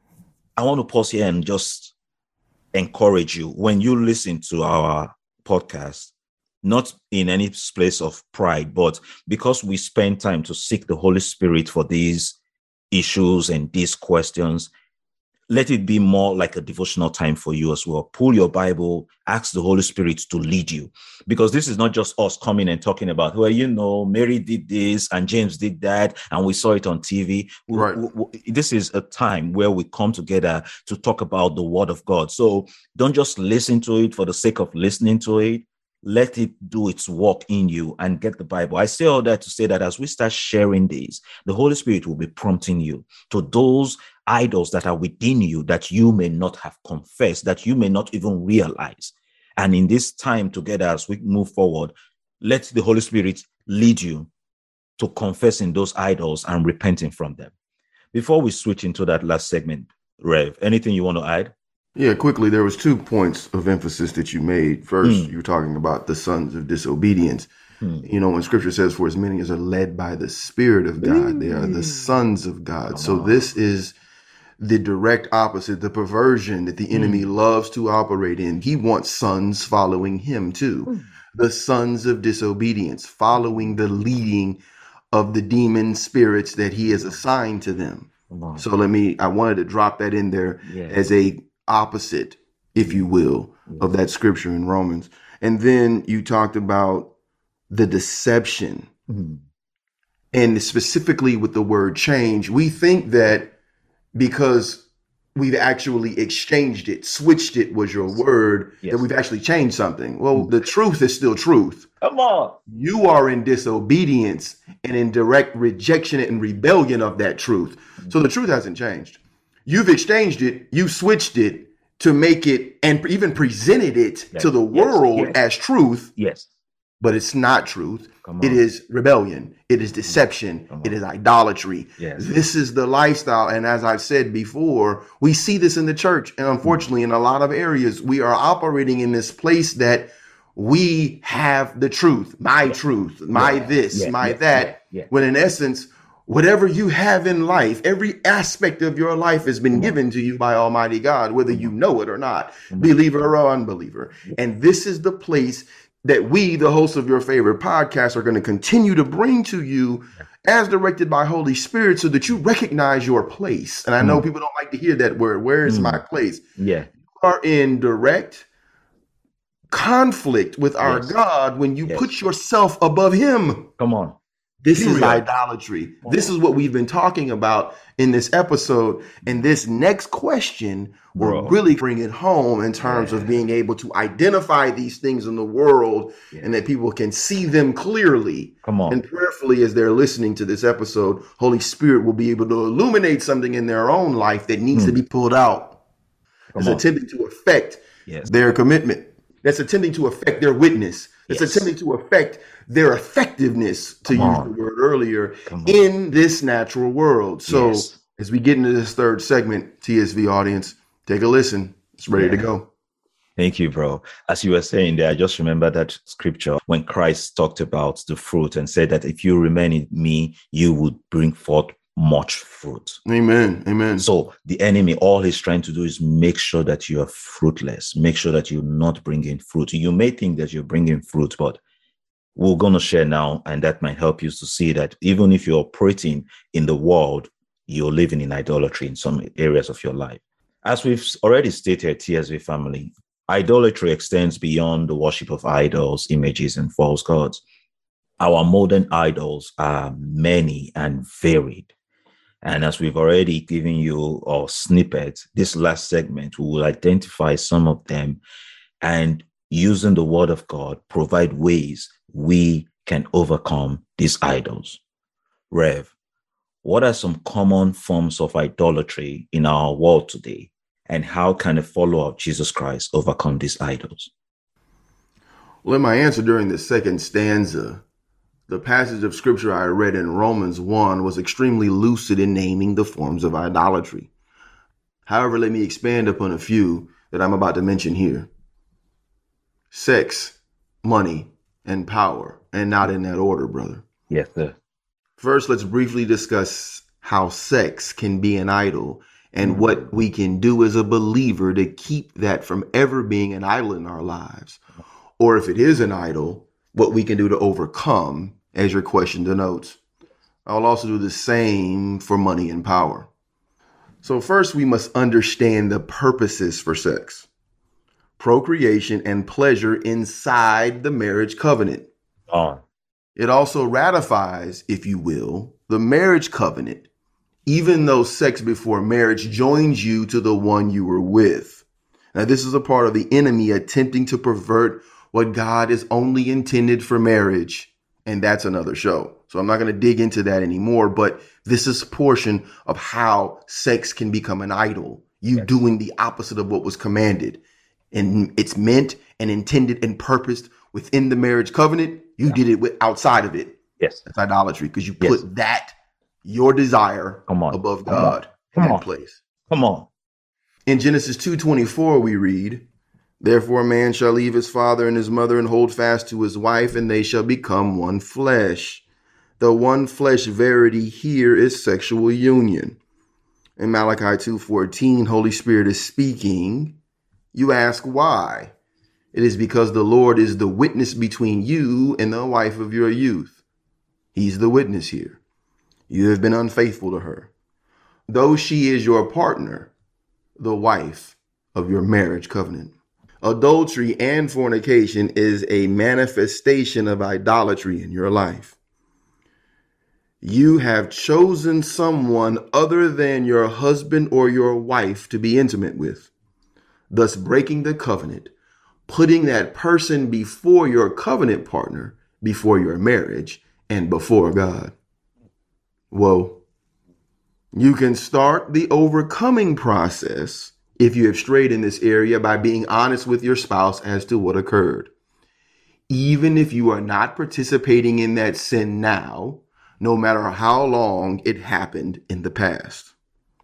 I want to pause here and just encourage you when you listen to our podcast, not in any place of pride, but because we spend time to seek the Holy Spirit for these issues and these questions, let it be more like a devotional time for you as well. Pull your Bible, ask the Holy Spirit to lead you, because this is not just us coming and talking about, well, you know, Mary did this and James did that, and we saw it on T V. Right. We, we, this is a time where we come together to talk about the Word of God. So don't just listen to it for the sake of listening to it. Let it do its work in you and get the Bible. I say all that to say that as we start sharing these, the Holy Spirit will be prompting you to those idols that are within you that you may not have confessed, that you may not even realize. And in this time together, as we move forward, let the Holy Spirit lead you to confessing those idols and repenting from them. Before we switch into that last segment, Rev, anything you want to add? Yeah, quickly, there was two points of emphasis that you made. First, mm. you were talking about the sons of disobedience. Mm. You know, when scripture says, for as many as are led by the Spirit of God, mm. they are the sons of God. Come so on. This is the direct opposite, the perversion that the enemy mm. loves to operate in. He wants sons following him too. Mm. The sons of disobedience, following the leading of the demon spirits that he has assigned to them. So let me, I wanted to drop that in there yeah. as a opposite, if you will, of that scripture in Romans. And then you talked about the deception. Mm-hmm. And specifically with the word change, we think that because we've actually exchanged it, switched it was your word, yes. that we've actually changed something. Well, mm-hmm. the truth is still truth. Come on. You are in disobedience and in direct rejection and rebellion of that truth. Mm-hmm. So the truth hasn't changed. You've exchanged it, you switched it to make it and even presented it yes, to the world yes, yes. as truth. Yes. But it's not truth. It is rebellion. It is deception. It is idolatry. Yes. This is the lifestyle. And as I've said before, we see this in the church. And unfortunately, in a lot of areas, we are operating in this place that we have the truth, my yes. truth, my yes. this, yes. my yes. that, yes. Yes. when in essence, whatever you have in life, every aspect of your life has been given to you by Almighty God, whether you know it or not, believer or unbeliever. And this is the place that we, the hosts of your favorite podcast, are going to continue to bring to you as directed by Holy Spirit so that you recognize your place. And I know people don't like to hear that word. Where is my place? Yeah. You are in direct conflict with our yes. God when you yes. put yourself above him. Come on. This Period. is idolatry. This is what we've been talking about in this episode. And this next question will Bro. really bring it home in terms Yeah. of being able to identify these things in the world Yeah. and that people can see them clearly. Come on. And prayerfully, as they're listening to this episode, Holy Spirit will be able to illuminate something in their own life that needs Hmm. to be pulled out. Come That's on. attempting to affect Yes. their commitment. That's attempting to affect their witness. It's Yes. attempting to affect their effectiveness, to Come use on. the word earlier, Come on. in this natural world. So Yes. as we get into this third segment, T S V audience, take a listen. It's ready to Yeah. go. Thank you, bro. As you were saying there, I just remember that scripture when Christ talked about the fruit and said that if you remain in me, you would bring forth much fruit. Amen. Amen. So the enemy, all he's trying to do is make sure that you are fruitless, make sure that you're not bringing fruit. You may think that you're bringing fruit, but we're going to share now, and that might help you to see that even if you're operating in the world, you're living in idolatry in some areas of your life. As we've already stated, T S V family, idolatry extends beyond the worship of idols, images, and false gods. Our modern idols are many and varied. And as we've already given you a snippet, this last segment, we will identify some of them and using the word of God, provide ways we can overcome these idols. Rev, what are some common forms of idolatry in our world today? And how can a follower of Jesus Christ overcome these idols? Well, in my answer during the second stanza, the passage of scripture I read in Romans one was extremely lucid in naming the forms of idolatry. However, let me expand upon a few that I'm about to mention here. Sex, money, and power, and not in that order, brother. Yes, sir. First, let's briefly discuss how sex can be an idol and what we can do as a believer to keep that from ever being an idol in our lives. Or if it is an idol, what we can do to overcome, as your question denotes. I'll also do the same for money and power. So first, we must understand the purposes for sex: procreation and pleasure inside the marriage covenant. On. It also ratifies, if you will, the marriage covenant, even though sex before marriage joins you to the one you were with. Now, this is a part of the enemy attempting to pervert what God is only intended for marriage. And that's another show. So I'm not going to dig into that anymore. But this is a portion of how sex can become an idol. You Yes. doing the opposite of what was commanded. And it's meant and intended and purposed within the marriage covenant. You Yeah. did it with outside of it. Yes. That's idolatry, because you Yes. put that, your desire, Come on. above Come on. God Come in that on. place. Come on. In Genesis two twenty-four, we read, "Therefore a man shall leave his father and his mother and hold fast to his wife, and they shall become one flesh." The one flesh verity here is sexual union. In Malachi two fourteen, Holy Spirit is speaking. You ask why? It is because the Lord is the witness between you and the wife of your youth. He's the witness here. You have been unfaithful to her, though she is your partner, the wife of your marriage covenant. Adultery and fornication is a manifestation of idolatry in your life. You have chosen someone other than your husband or your wife to be intimate with, thus breaking the covenant, putting that person before your covenant partner, before your marriage, and before God. Whoa. You can start the overcoming process if you have strayed in this area by being honest with your spouse as to what occurred. Even if you are not participating in that sin now, no matter how long it happened in the past.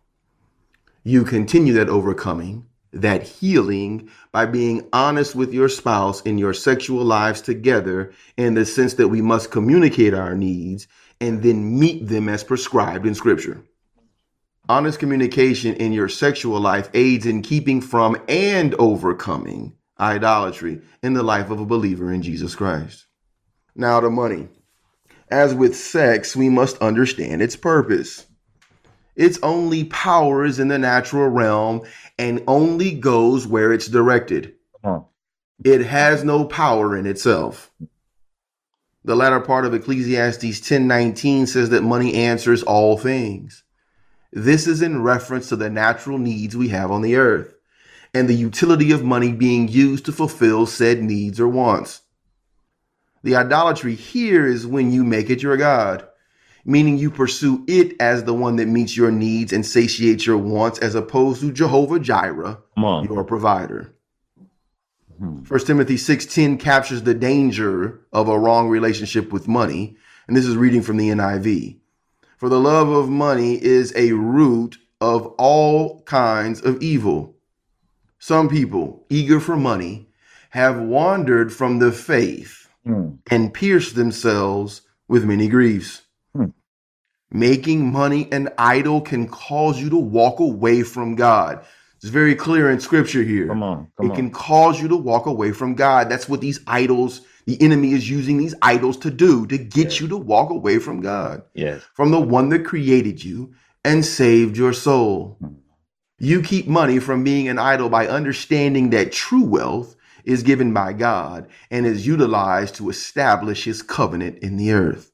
You continue that overcoming, that healing, by being honest with your spouse in your sexual lives together, in the sense that we must communicate our needs and then meet them as prescribed in Scripture. Honest communication in your sexual life aids in keeping from and overcoming idolatry in the life of a believer in Jesus Christ. Now to money. As with sex, we must understand its purpose. Its only power is in the natural realm and only goes where it's directed. Come on. It has no power in itself. The latter part of Ecclesiastes ten nineteen says that money answers all things. This is in reference to the natural needs we have on the earth and the utility of money being used to fulfill said needs or wants. The idolatry here is when you make it your God, meaning you pursue it as the one that meets your needs and satiates your wants, as opposed to Jehovah Jireh, your provider. Hmm. First Timothy six ten captures the danger of a wrong relationship with money, and this is reading from the N I V. For the love of money is a root of all kinds of evil. Some people, eager for money, have wandered from the faith hmm. and pierced themselves with many griefs. Hmm. Making money an idol can cause you to walk away from God. It's very clear in scripture here. Come on, come it on. can cause you to walk away from God. That's what these idols, the enemy is using these idols to do, to get yes. you to walk away from God, yes. from the one that created you and saved your soul. Hmm. You keep money from being an idol by understanding that true wealth is given by God and is utilized to establish his covenant in the earth.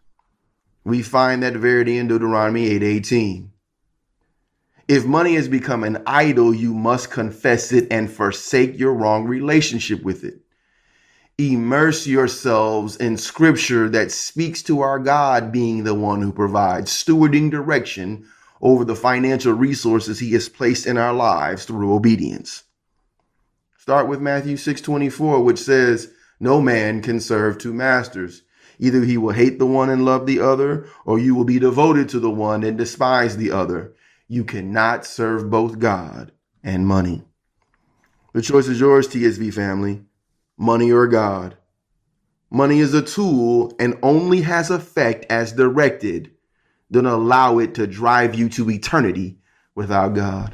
We find that verity in Deuteronomy eight eighteen. If money has become an idol, you must confess it and forsake your wrong relationship with it. Immerse yourselves in scripture that speaks to our God being the one who provides stewarding direction over the financial resources he has placed in our lives through obedience. Start with Matthew six twenty-four, which says, no man can serve two masters. Either he will hate the one and love the other, or you will be devoted to the one and despise the other. You cannot serve both God and money. The choice is yours, T S V family. Money or God. Money is a tool and only has effect as directed. Don't allow it to drive you to eternity without God.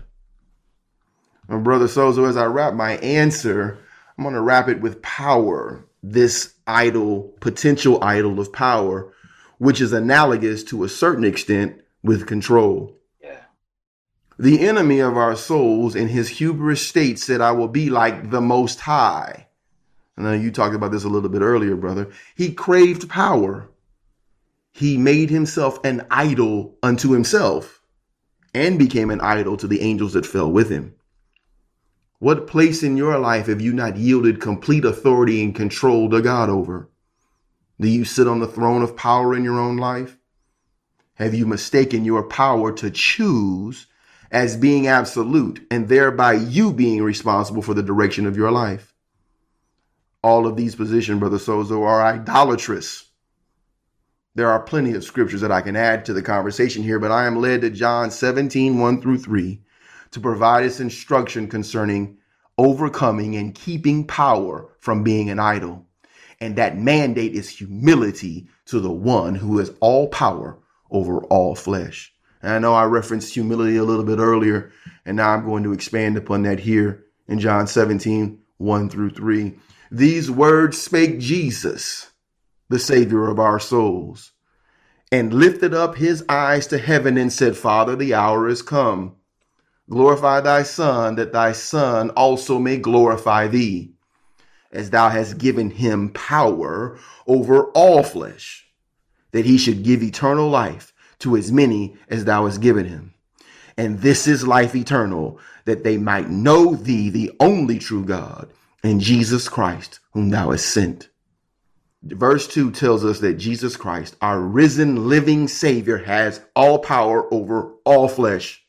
My brother Sozo, as I wrap my answer, I'm going to wrap it with power, this idol, potential idol of power, which is analogous to a certain extent with control. Yeah. The enemy of our souls in his hubris state said, I will be like the Most High. I know you talked about this a little bit earlier, brother. He craved power. He made himself an idol unto himself and became an idol to the angels that fell with him. What place in your life have you not yielded complete authority and control to God over? Do you sit on the throne of power in your own life? Have you mistaken your power to choose as being absolute and thereby you being responsible for the direction of your life? All of these positions, Brother Sozo, are idolatrous. There are plenty of scriptures that I can add to the conversation here, but I am led to John seventeen, one through three to provide us instruction concerning overcoming and keeping power from being an idol. And that mandate is humility to the one who has all power over all flesh. And I know I referenced humility a little bit earlier, and now I'm going to expand upon that here in John seventeen, one through three. These words spake Jesus, the Savior of our souls, and lifted up his eyes to heaven and said, Father, the hour is come. Glorify thy Son, that thy Son also may glorify thee, as thou hast given him power over all flesh, that he should give eternal life to as many as thou hast given him. And this is life eternal, that they might know thee, the only true God, and Jesus Christ, whom thou hast sent. Verse two tells us that Jesus Christ, our risen, living Savior, has all power over all flesh.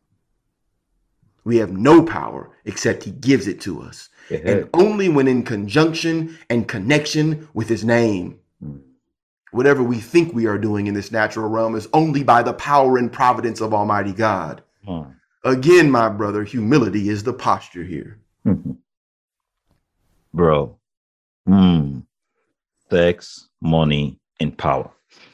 We have no power except he gives it to us. Yeah. And only when in conjunction and connection with his name. Whatever we think we are doing in this natural realm is only by the power and providence of Almighty God. Hmm. Again, my brother, humility is the posture here. Bro. Hmm. Sex, money, and power.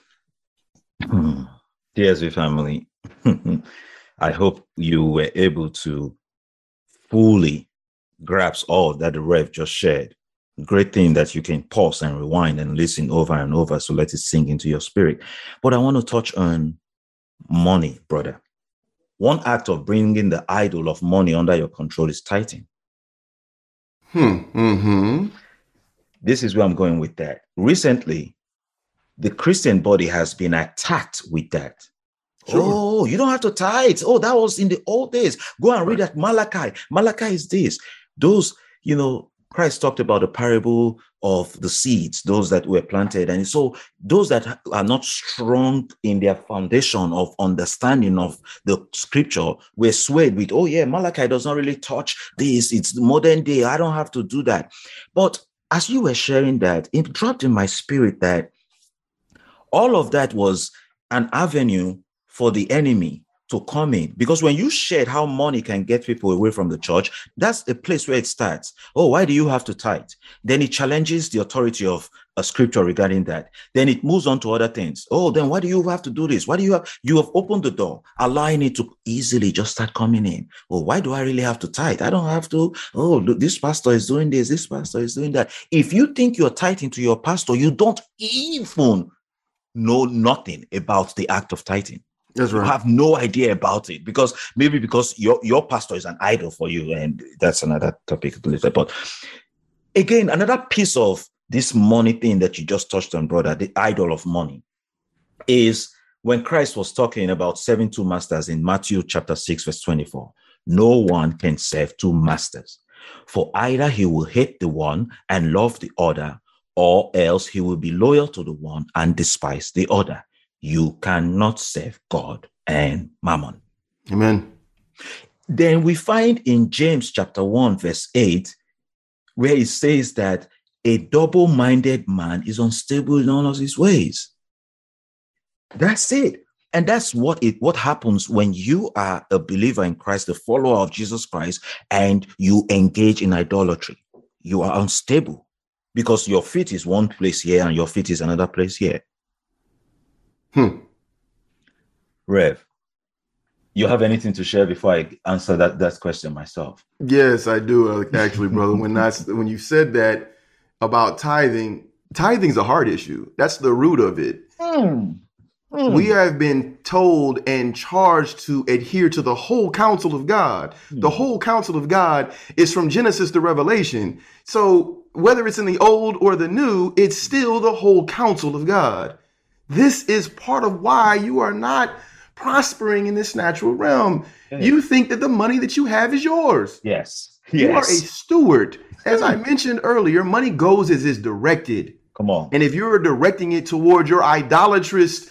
T S V family, I hope you were able to fully grasp all that the Rev just shared. Great thing that you can pause and rewind and listen over and over, so let it sink into your spirit. But I want to touch on money, brother. One act of bringing the idol of money under your control is tithing. Hmm. Mm-hmm. This is where I'm going with that. Recently, the Christian body has been attacked with that. Sure. Oh, you don't have to tithe. Oh, that was in the old days. Go and read that Malachi. Malachi is this. Those, you know, Christ talked about the parable of the seeds, those that were planted. And so those that are not strong in their foundation of understanding of the scripture were swayed with, oh yeah, Malachi does not really touch this. It's modern day. I don't have to do that. But as you were sharing that, it dropped in my spirit that all of that was an avenue for the enemy to come in. Because when you shared how money can get people away from the church, that's the place where it starts. Oh, why do you have to tithe? Then it challenges the authority of a scripture regarding that. Then it moves on to other things. Oh, then why do you have to do this? Why do you have, you have opened the door, allowing it to easily just start coming in. Oh, why do I really have to tithe? I don't have to. Oh, look, this pastor is doing this. This pastor is doing that. If you think you're tithing to your pastor, you don't even know nothing about the act of tithing. That's right. You have no idea about it because maybe because your, your pastor is an idol for you, and that's another topic later. But again, another piece of this money thing that you just touched on, brother, the idol of money, is when Christ was talking about serving two masters in Matthew chapter six, verse twenty-four. No one can serve two masters, for either he will hate the one and love the other, or else he will be loyal to the one and despise the other. You cannot serve God and mammon. Amen. Then we find in James chapter one, verse eight, where it says that a double-minded man is unstable in all of his ways. That's it. And that's what it what happens when you are a believer in Christ, a follower of Jesus Christ, and you engage in idolatry. You are unstable because your feet is one place here and your feet is another place here. Hmm. Rev, you have anything to share before I answer that, that question myself? Yes, I do, actually, brother. When I, when you said that about tithing, tithing is a heart issue. That's the root of it. Hmm. Hmm. We have been told and charged to adhere to the whole counsel of God. Hmm. The whole counsel of God is from Genesis to Revelation. So whether it's in the old or the new, it's still the whole counsel of God. This is part of why you are not prospering in this natural realm. Okay. You think that the money that you have is yours. Yes. You yes. are a steward. As I mentioned earlier, money goes as it's directed. Come on. And if you're directing it towards your idolatrous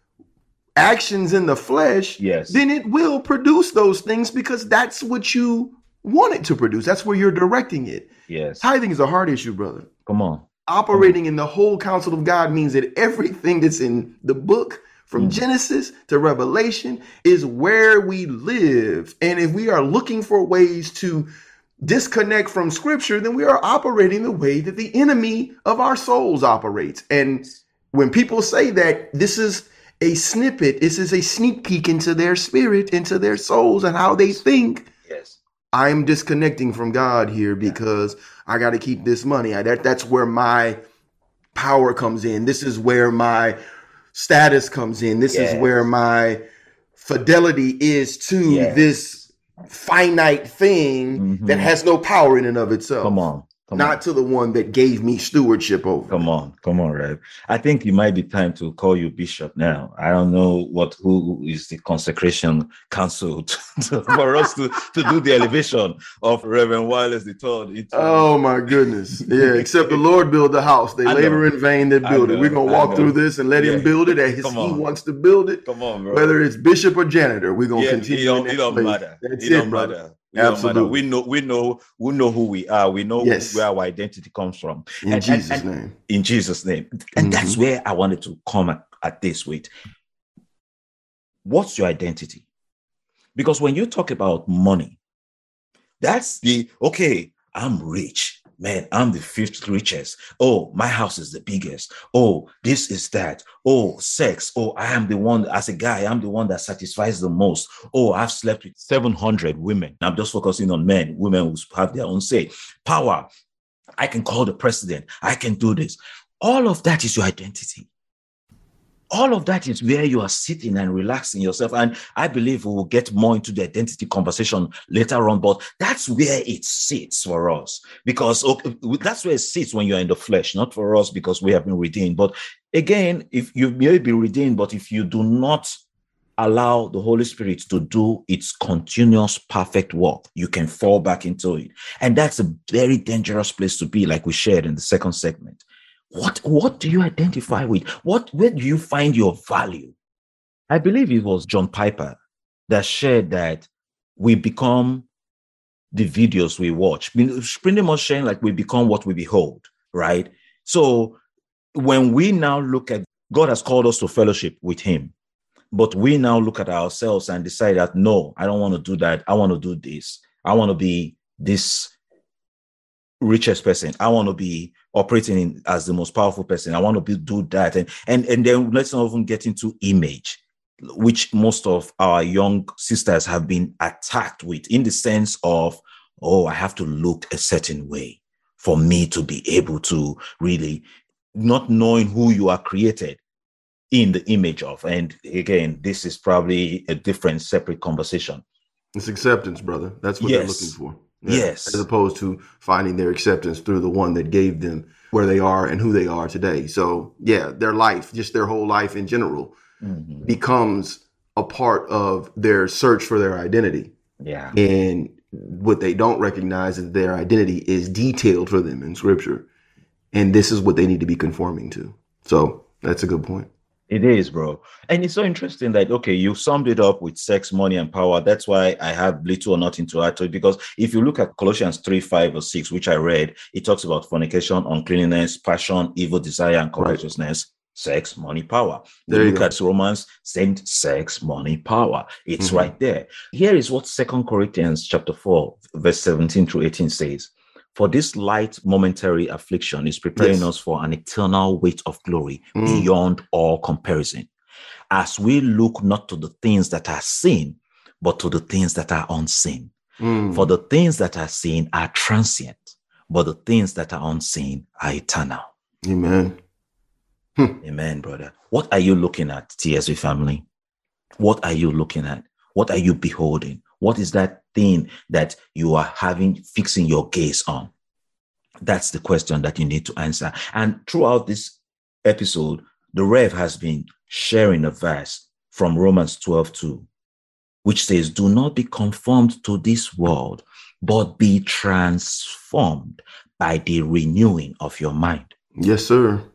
actions in the flesh, yes, then it will produce those things because that's what you want it to produce. That's where you're directing it. Yes. Tithing is a hard issue, brother. Come on. Operating in the whole counsel of God means that everything that's in the book from mm. Genesis to Revelation is where we live. And if we are looking for ways to disconnect from scripture, then we are operating the way that the enemy of our souls operates. And when people say that this is a snippet, this is a sneak peek into their spirit, into their souls and how they think. Yes. I'm disconnecting from God here because I got to keep this money. I, that, that's where my power comes in. This is where my status comes in. This yes. is where my fidelity is to yes. this finite thing mm-hmm. that has no power in and of itself. Come on. Come Not on. to the one that gave me stewardship over. Come on, come on, Rev. I think it might be time to call you bishop now. I don't know what who is the consecration council to, to, for us to, to do the elevation of Reverend Wireless the Third. Into... Oh my goodness! Yeah, except the Lord build the house; they labor in vain that build it. We're gonna walk through this and let yeah. Him build it as He wants to build it. Come on, bro. Whether it's bishop or janitor, we're gonna yeah, continue. It don't, it don't matter. That's it, it, don't brother. matter. Absolutely. We know, we know, we know who we are. We know yes. where our identity comes from. In and, Jesus' and, and, name. In Jesus' name. And mm-hmm. that's where I wanted to come at, at this with. What's your identity? Because when you talk about money, that's the, okay, I'm rich. Man, I'm the fifth richest. Oh, my house is the biggest. Oh, this is that. Oh, sex. Oh, I am the one, as a guy, I'm the one that satisfies the most. Oh, I've slept with seven hundred women. I'm just focusing on men. Women who have their own say. Power. I can call the president. I can do this. All of that is your identity. All of that is where you are sitting and relaxing yourself. And I believe we will get more into the identity conversation later on, but that's where it sits for us, because okay, that's where it sits when you're in the flesh, not for us because we have been redeemed. But again, if you may be redeemed, but if you do not allow the Holy Spirit to do its continuous perfect work, you can fall back into it. And that's a very dangerous place to be, like we shared in the second segment. What, what do you identify with? What, where do you find your value? I believe it was John Piper that shared that we become the videos we watch. Pretty much saying like we become what we behold, right? So when we now look at, God has called us to fellowship with him, but we now look at ourselves and decide that, no, I don't want to do that. I want to do this. I want to be this richest person. I want to be operating in, as the most powerful person. I want to be, do that. And, and, and then let's not even get into image, which most of our young sisters have been attacked with, in the sense of, oh, I have to look a certain way for me to be able to really, not knowing who you are created in the image of. And again, this is probably a different, separate conversation. It's acceptance, brother. That's what yes. they're looking for. Yeah. Yes. As opposed to finding their acceptance through the one that gave them where they are and who they are today. So yeah, their life, just their whole life in general, mm-hmm. becomes a part of their search for their identity. Yeah. And what they don't recognize is their identity is detailed for them in scripture. And this is what they need to be conforming to. So that's a good point. It is, bro. And it's so interesting that, okay, you summed it up with sex, money, and power. That's why I have little or nothing to add to it. Because if you look at Colossians three, five, or six, which I read, it talks about fornication, uncleanness, passion, evil desire, and covetousness, right. Sex, money, power. You there look you at Romans, same sex, money, power. It's mm-hmm. right there. Here is what Second Corinthians chapter four, verse seventeen through eighteen says. For this light momentary affliction is preparing yes. us for an eternal weight of glory mm. beyond all comparison, as we look not to the things that are seen, but to the things that are unseen. Mm. For the things that are seen are transient, but the things that are unseen are eternal. Amen. Hm. Amen, brother. What are you looking at, T S V family? What are you looking at? What are you beholding? What is that thing that you are having, fixing your gaze on? That's the question that you need to answer. And throughout this episode, the Rev has been sharing a verse from Romans twelve two, which says, do not be conformed to this world, but be transformed by the renewing of your mind. Yes, sir.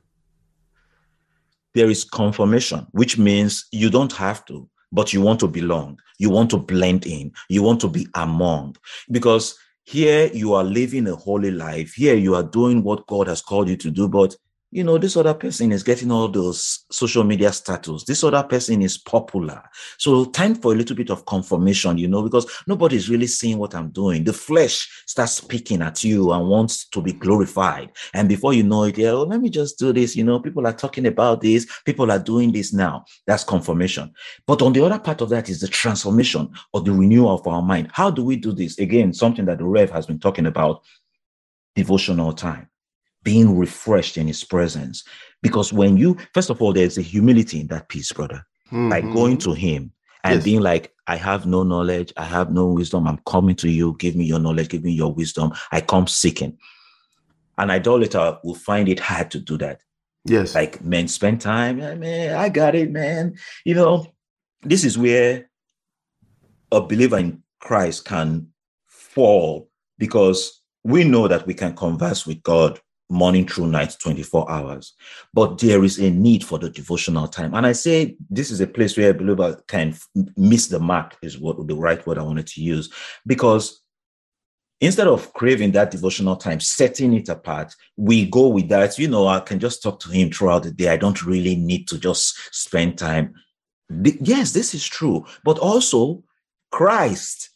There is confirmation, which means you don't have to, but you want to belong. You want to blend in. You want to be among. Because here you are living a holy life. Here you are doing what God has called you to do. But, you know, this other person is getting all those social media status. This other person is popular. So time for a little bit of confirmation, you know, because nobody's really seeing what I'm doing. The flesh starts speaking at you and wants to be glorified. And before you know it, yeah, well, let me just do this. You know, people are talking about this. People are doing this now. That's confirmation. But on the other part of that is the transformation or the renewal of our mind. How do we do this? Again, something that the Rev has been talking about, devotional time. Being refreshed in his presence. Because when you, first of all, there's a humility in that piece, brother. Mm-hmm. By going to him and yes. being like, I have no knowledge, I have no wisdom, I'm coming to you, give me your knowledge, give me your wisdom, I come seeking. An idolater will find it hard to do that. Yes. Like, men spend time, yeah, man, I got it, man. You know, this is where a believer in Christ can fall, because we know that we can converse with God morning through night, twenty-four hours. But there is a need for the devotional time. And I say this is a place where a believer can f- miss the mark, is what the right word I wanted to use. Because instead of craving that devotional time, setting it apart, we go with that, you know, I can just talk to him throughout the day. I don't really need to just spend time. The, yes, this is true. But also Christ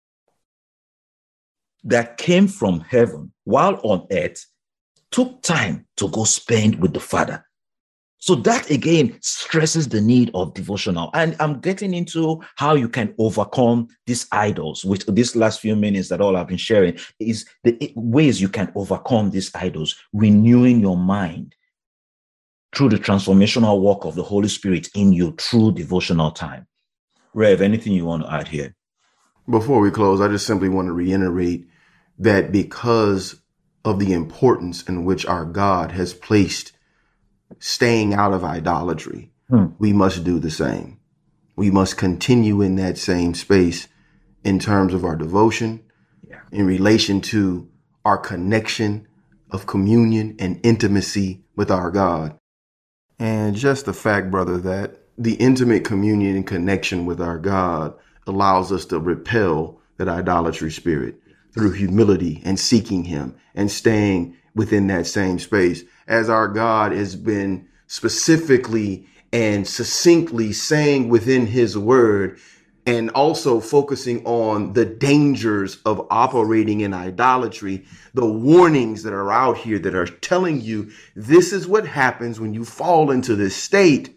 that came from heaven while on earth took time to go spend with the Father. So that again stresses the need of devotional. And I'm getting into how you can overcome these idols, which these last few minutes that all I've been sharing is the ways you can overcome these idols, renewing your mind, through the transformational work of the Holy Spirit in you through devotional time. Rev, anything you want to add here? Before we close, I just simply want to reiterate that because of the importance in which our God has placed staying out of idolatry, hmm. we must do the same. We must continue in that same space in terms of our devotion, yeah. in relation to our connection of communion and intimacy with our God. And just the fact, brother, that the intimate communion and connection with our God allows us to repel that idolatry spirit through humility and seeking him and staying within that same space. As our God has been specifically and succinctly saying within his word, and also focusing on the dangers of operating in idolatry, the warnings that are out here that are telling you this is what happens when you fall into this state.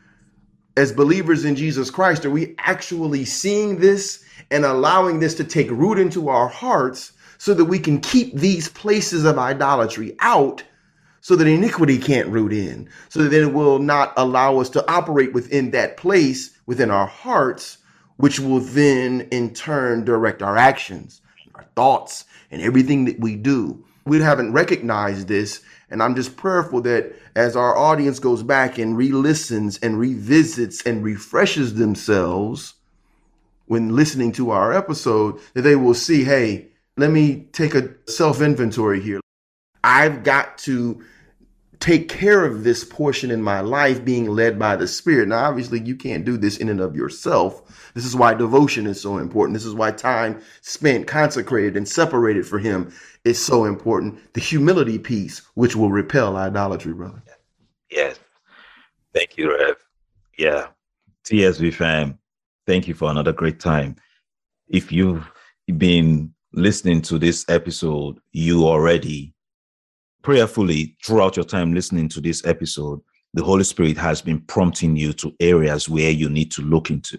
As believers in Jesus Christ, are we actually seeing this and allowing this to take root into our hearts so that we can keep these places of idolatry out, so that iniquity can't root in, so that it will not allow us to operate within that place within our hearts, which will then in turn direct our actions, our thoughts, and everything that we do. We haven't recognized this. And I'm just prayerful that as our audience goes back and re-listens and revisits and refreshes themselves when listening to our episode, that they will see, hey, let me take a self-inventory here. I've got to take care of this portion in my life being led by the Spirit. Now, obviously, you can't do this in and of yourself. This is why devotion is so important. This is why time spent consecrated and separated for him is so important. The humility piece, which will repel idolatry, brother. Yes. Thank you, Rev. Yeah. T S V fam, thank you for another great time. If you've been listening to this episode, you already prayerfully throughout your time listening to this episode, the Holy Spirit has been prompting you to areas where you need to look into.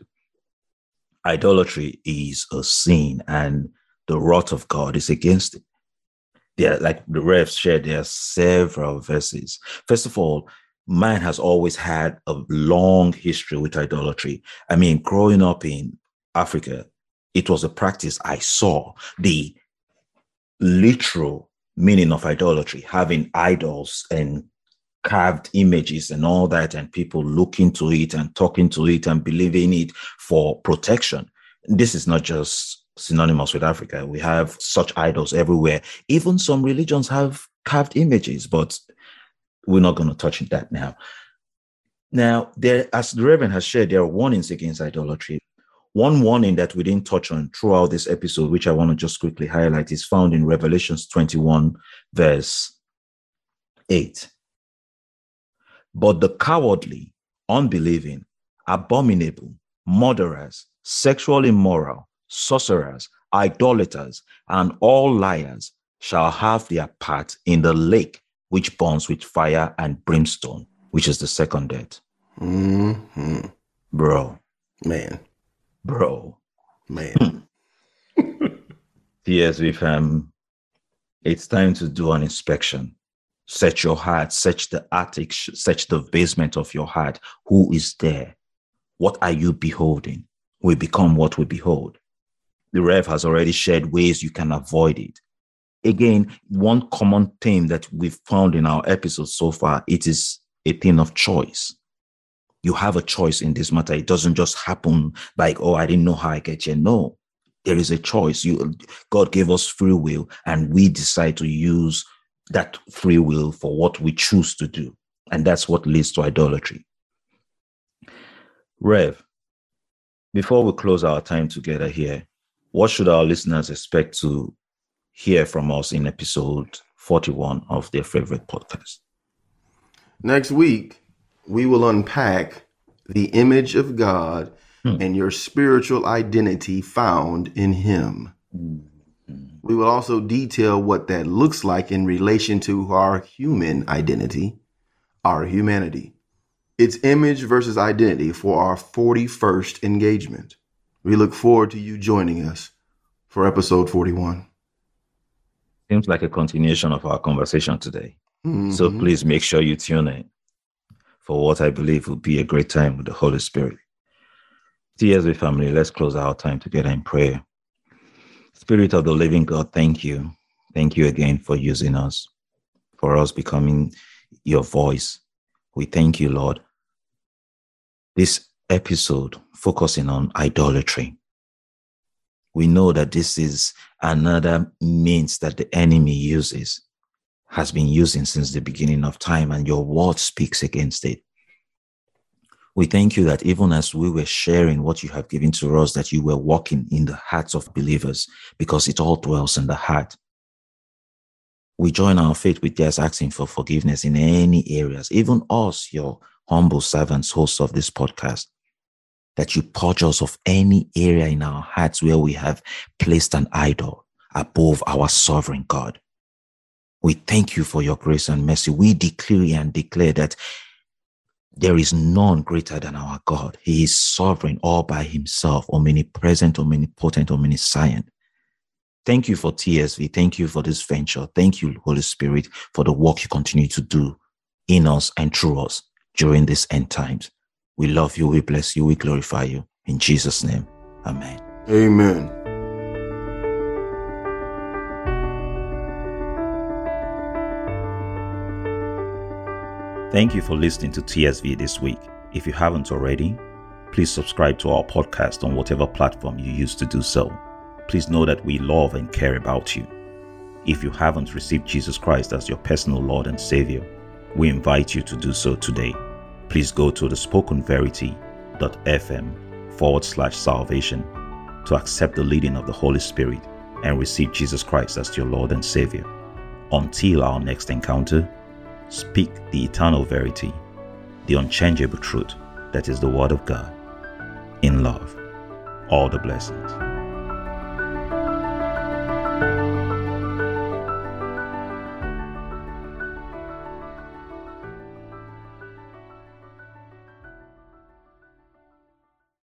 Idolatry is a sin, and the wrath of God is against it. There, like the Rev shared, there are several verses. First of all, man has always had a long history with idolatry. I mean, growing up in Africa, it was a practice I saw. The literal meaning of idolatry, having idols and carved images and all that, and people looking to it and talking to it and believing it for protection. This is not just synonymous with Africa. We have such idols everywhere. Even some religions have carved images, but we're not going to touch that now. Now, there, as the Reverend has shared, there are warnings against idolatry. One warning that we didn't touch on throughout this episode, which I want to just quickly highlight, is found in Revelations twenty-one, verse eight. But the cowardly, unbelieving, abominable, murderers, sexually immoral, sorcerers, idolaters, and all liars shall have their part in the lake which burns with fire and brimstone, which is the second death. Mm-hmm. Bro. Man. Bro. Man. T S V fam, it's time to do an inspection. Search your heart, search the attic, search the basement of your heart. Who is there? What are you beholding? We become what we behold. The Rev has already shared ways you can avoid it. Again, one common theme that we've found in our episodes so far, it is a thing of choice. You have a choice in this matter. It doesn't just happen like, oh, I didn't know how I get here. No, there is a choice. You, God gave us free will, and we decide to use that free will for what we choose to do. And that's what leads to idolatry. Rev, before we close our time together here, what should our listeners expect to hear from us in episode forty-one of their favorite podcast? Next week, we will unpack the image of God hmm. and your spiritual identity found in him. Mm-hmm. We will also detail what that looks like in relation to our human identity, our humanity. It's image versus identity for our forty-first engagement. We look forward to you joining us for episode forty-one. Seems like a continuation of our conversation today. Mm-hmm. So please make sure you tune in. for what I believe will be a great time with the Holy Spirit. T S V family, let's close our time together in prayer. Spirit of the living God, thank you. Thank you again for using us, for us becoming your voice. We thank you, Lord. This episode focusing on idolatry. We know that this is another means that the enemy uses, has been using since the beginning of time, and your word speaks against it. We thank you that even as we were sharing what you have given to us, that you were walking in the hearts of believers, because it all dwells in the heart. We join our faith with theirs, asking for forgiveness in any areas, even us, your humble servants, hosts of this podcast, that you purge us of any area in our hearts where we have placed an idol above our sovereign God. We thank you for your grace and mercy. We declare and declare that there is none greater than our God. He is sovereign all by himself, omnipresent, omnipotent, omniscient. Thank you for T S V. Thank you for this venture. Thank you, Holy Spirit, for the work you continue to do in us and through us during these end times. We love you. We bless you. We glorify you. In Jesus' name, amen. Amen. Thank you for listening to T S V this week. If you haven't already, please subscribe to our podcast on whatever platform you use to do so. Please know that we love and care about you. If you haven't received Jesus Christ as your personal Lord and Savior, we invite you to do so today. Please go to the spokenverity.fm forward slash salvation to accept the leading of the Holy Spirit and receive Jesus Christ as your Lord and Savior. Until our next encounter, speak the eternal verity, the unchangeable truth that is the Word of God, in love. All the blessings.